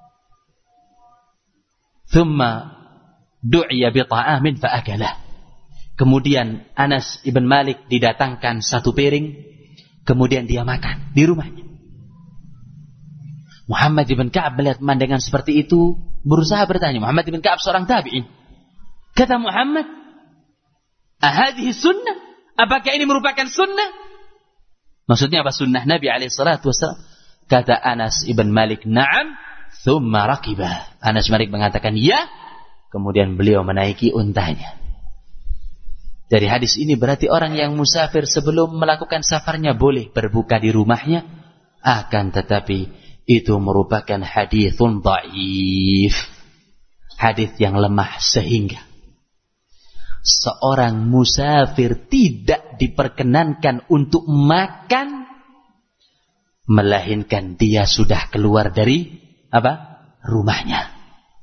[SPEAKER 1] Thumma du'iya bi ta'amin fa akalah. Kemudian Anas ibn Malik didatangkan satu piring, kemudian dia makan di rumahnya. Muhammad ibn Ka'ab melihat pemandangan seperti itu, berusaha bertanya. Muhammad ibn Ka'ab seorang tabi'in. Kata Muhammad, ahadihi sunnah? Apakah ini merupakan sunnah? Maksudnya apa sunnah Nabi alaihissalatu wassalam? Kata Anas ibn Malik, na'am, thumma rakibah. Anas Malik mengatakan ya, kemudian beliau menaiki untanya. Dari hadis ini berarti orang yang musafir sebelum melakukan safarnya boleh berbuka di rumahnya, akan tetapi itu merupakan hadithun dhaif, hadis yang lemah, sehingga seorang musafir tidak diperkenankan untuk makan melainkan dia sudah keluar dari rumahnya.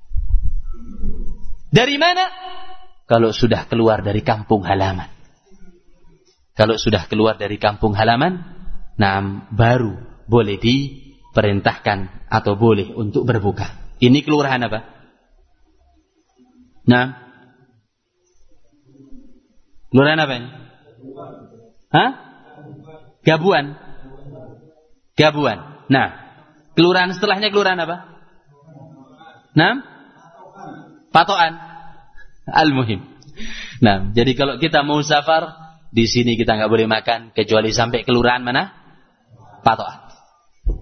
[SPEAKER 1] Dari mana? Kalau sudah keluar dari kampung halaman. Kalau sudah keluar dari kampung halaman, baru boleh diperintahkan atau boleh untuk berbuka. Ini kelurahan apa? Kelurahan apa ini? Gabuan. Kelurahan setelahnya kelurahan apa? Patokan. Al-muhim. Jadi kalau kita mau safar, di sini kita nggak boleh makan kecuali sampai kelurahan mana? Patokan.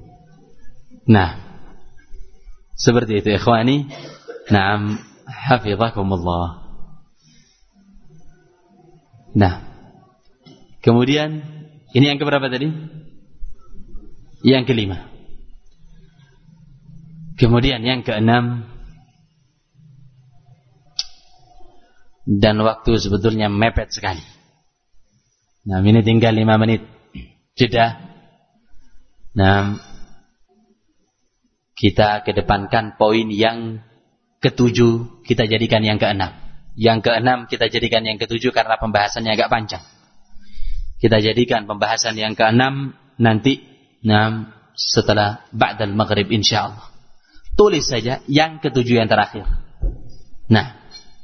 [SPEAKER 1] Nah, seperti itu ikhwani. Naam, hafizakumullah. Nah, kemudian ini yang keberapa tadi? Yang kelima. Kemudian yang keenam, dan waktu sebetulnya mepet sekali. Nah, ini tinggal 5 menit jeda. Nah, kita kedepankan poin yang ketujuh, kita jadikan yang keenam. Yang keenam kita jadikan yang ketujuh karena pembahasannya agak panjang. Kita jadikan pembahasan yang keenam nanti setelah ba'dal maghrib insyaallah. Tulis saja yang ketujuh yang terakhir. Nah,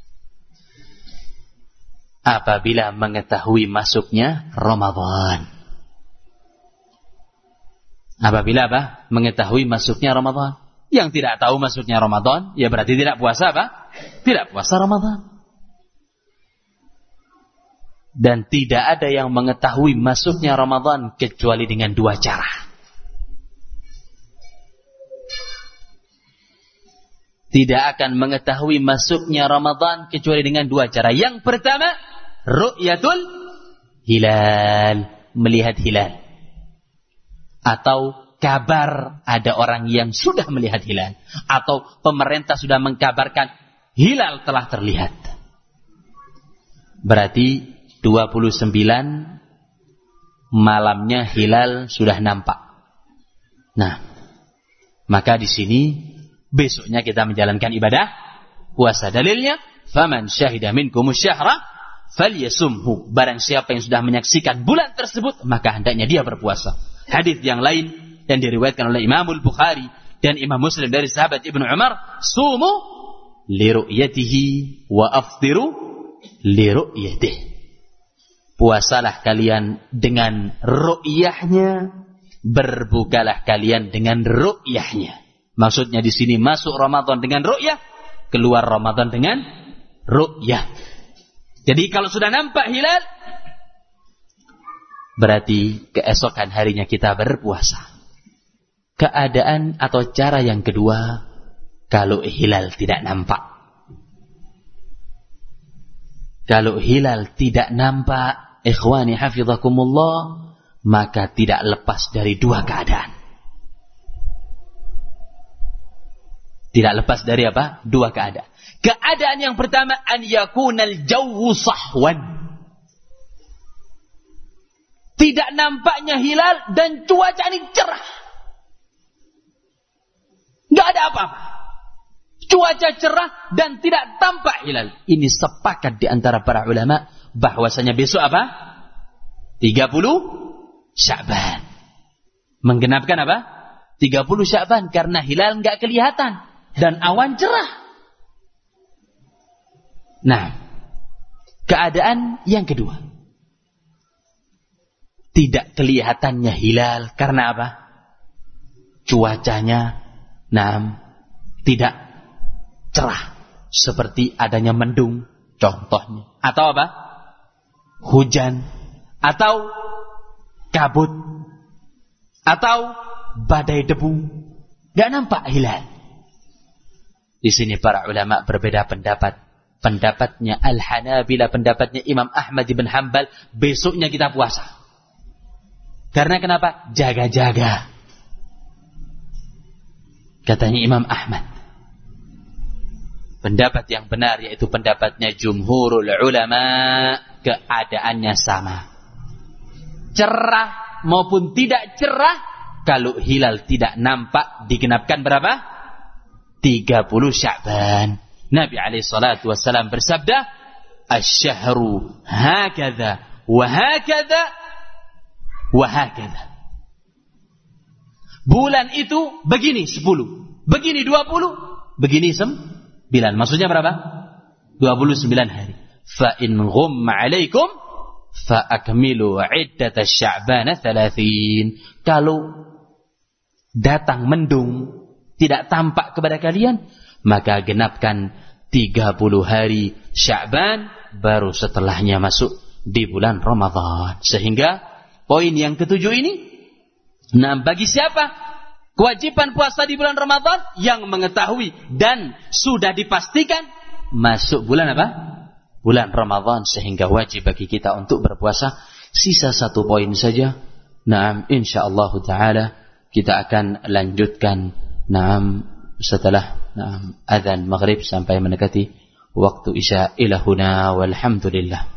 [SPEAKER 1] apabila mengetahui masuknya Ramadan. Apabila mengetahui masuknya Ramadan. Yang tidak tahu masuknya Ramadan, ya berarti tidak puasa Tidak puasa Ramadan. Dan tidak ada yang mengetahui masuknya Ramadan kecuali dengan 2 cara. Tidak akan mengetahui masuknya Ramadan kecuali dengan 2 cara. Yang pertama, ru'yatul hilal, melihat hilal. Atau kabar ada orang yang sudah melihat hilal. Atau pemerintah sudah mengkabarkan hilal telah terlihat. Berarti 29 malamnya hilal sudah nampak. Nah, maka di sini besoknya kita menjalankan ibadah puasa. Dalilnya, faman syahida minkumus syahra falyasumhu. Barang siapa yang sudah menyaksikan bulan tersebut, maka hendaknya dia berpuasa. Hadis yang lain yang diriwayatkan oleh Imam Bukhari dan Imam Muslim dari sahabat Ibnu Umar, sumu li ru'yatihi wa aftiru li ru'yatihi. Puasalah kalian dengan ru'yahnya, berbukalah kalian dengan ru'yahnya. Maksudnya di sini masuk Ramadan dengan ru'yah, keluar Ramadan dengan ru'yah. Jadi kalau sudah nampak hilal, berarti keesokan harinya kita berpuasa. Keadaan atau cara yang kedua, kalau hilal tidak nampak. Kalau hilal tidak nampak, ikhwani hafizakumullah, maka tidak lepas dari 2 keadaan. Tidak lepas dari 2 keadaan. Keadaan yang pertama, an yakunal jawwu sahwan. Tidak nampaknya hilal dan cuaca ini cerah. Enggak ada apa-apa. Cuaca cerah dan tidak tampak hilal. Ini sepakat di antara para ulama bahwasanya besok 30 Sya'ban. Menggenapkan 30 Sya'ban karena hilal enggak kelihatan dan awan cerah. Nah, keadaan yang kedua. Tidak kelihatannya hilal karena cuacanya tidak cerah, seperti adanya mendung contohnya, atau hujan, atau kabut, atau badai debu, gak nampak hilal. Di sini para ulama berbeda pendapat. Pendapatnya Al-Hanabilah, pendapatnya Imam Ahmad bin Hanbal, besoknya kita puasa. Karena kenapa? Jaga-jaga. Katanya Imam Ahmad. Pendapat yang benar yaitu pendapatnya jumhurul ulama, keadaannya sama. Cerah maupun tidak cerah, kalau hilal tidak nampak digenapkan berapa? 30 Sya'ban. Nabi alaihi salatu wassalam bersabda, "Asy-syahru hakadha wa hakadha wa hakadha." Bulan itu begini 10, begini 20, begini 9. Maksudnya berapa? 29 hari. Fa in ghumma 'alaikum fa akmilu 'iddat asy-sya'ban 30. Kalau datang mendung, tidak tampak kepada kalian, maka genapkan 30 hari Sya'ban, baru setelahnya masuk di bulan Ramadan. Sehingga poin yang ketujuh ini, bagi siapa Kewajiban puasa di bulan Ramadan yang mengetahui dan sudah dipastikan masuk bulan apa? Bulan Ramadan, sehingga wajib bagi kita untuk berpuasa. Sisa 1 poin saja. Naam, insyaallah taala kita akan lanjutkan setelah azan maghrib sampai mendekati waktu isya. Ila huna walhamdulillah.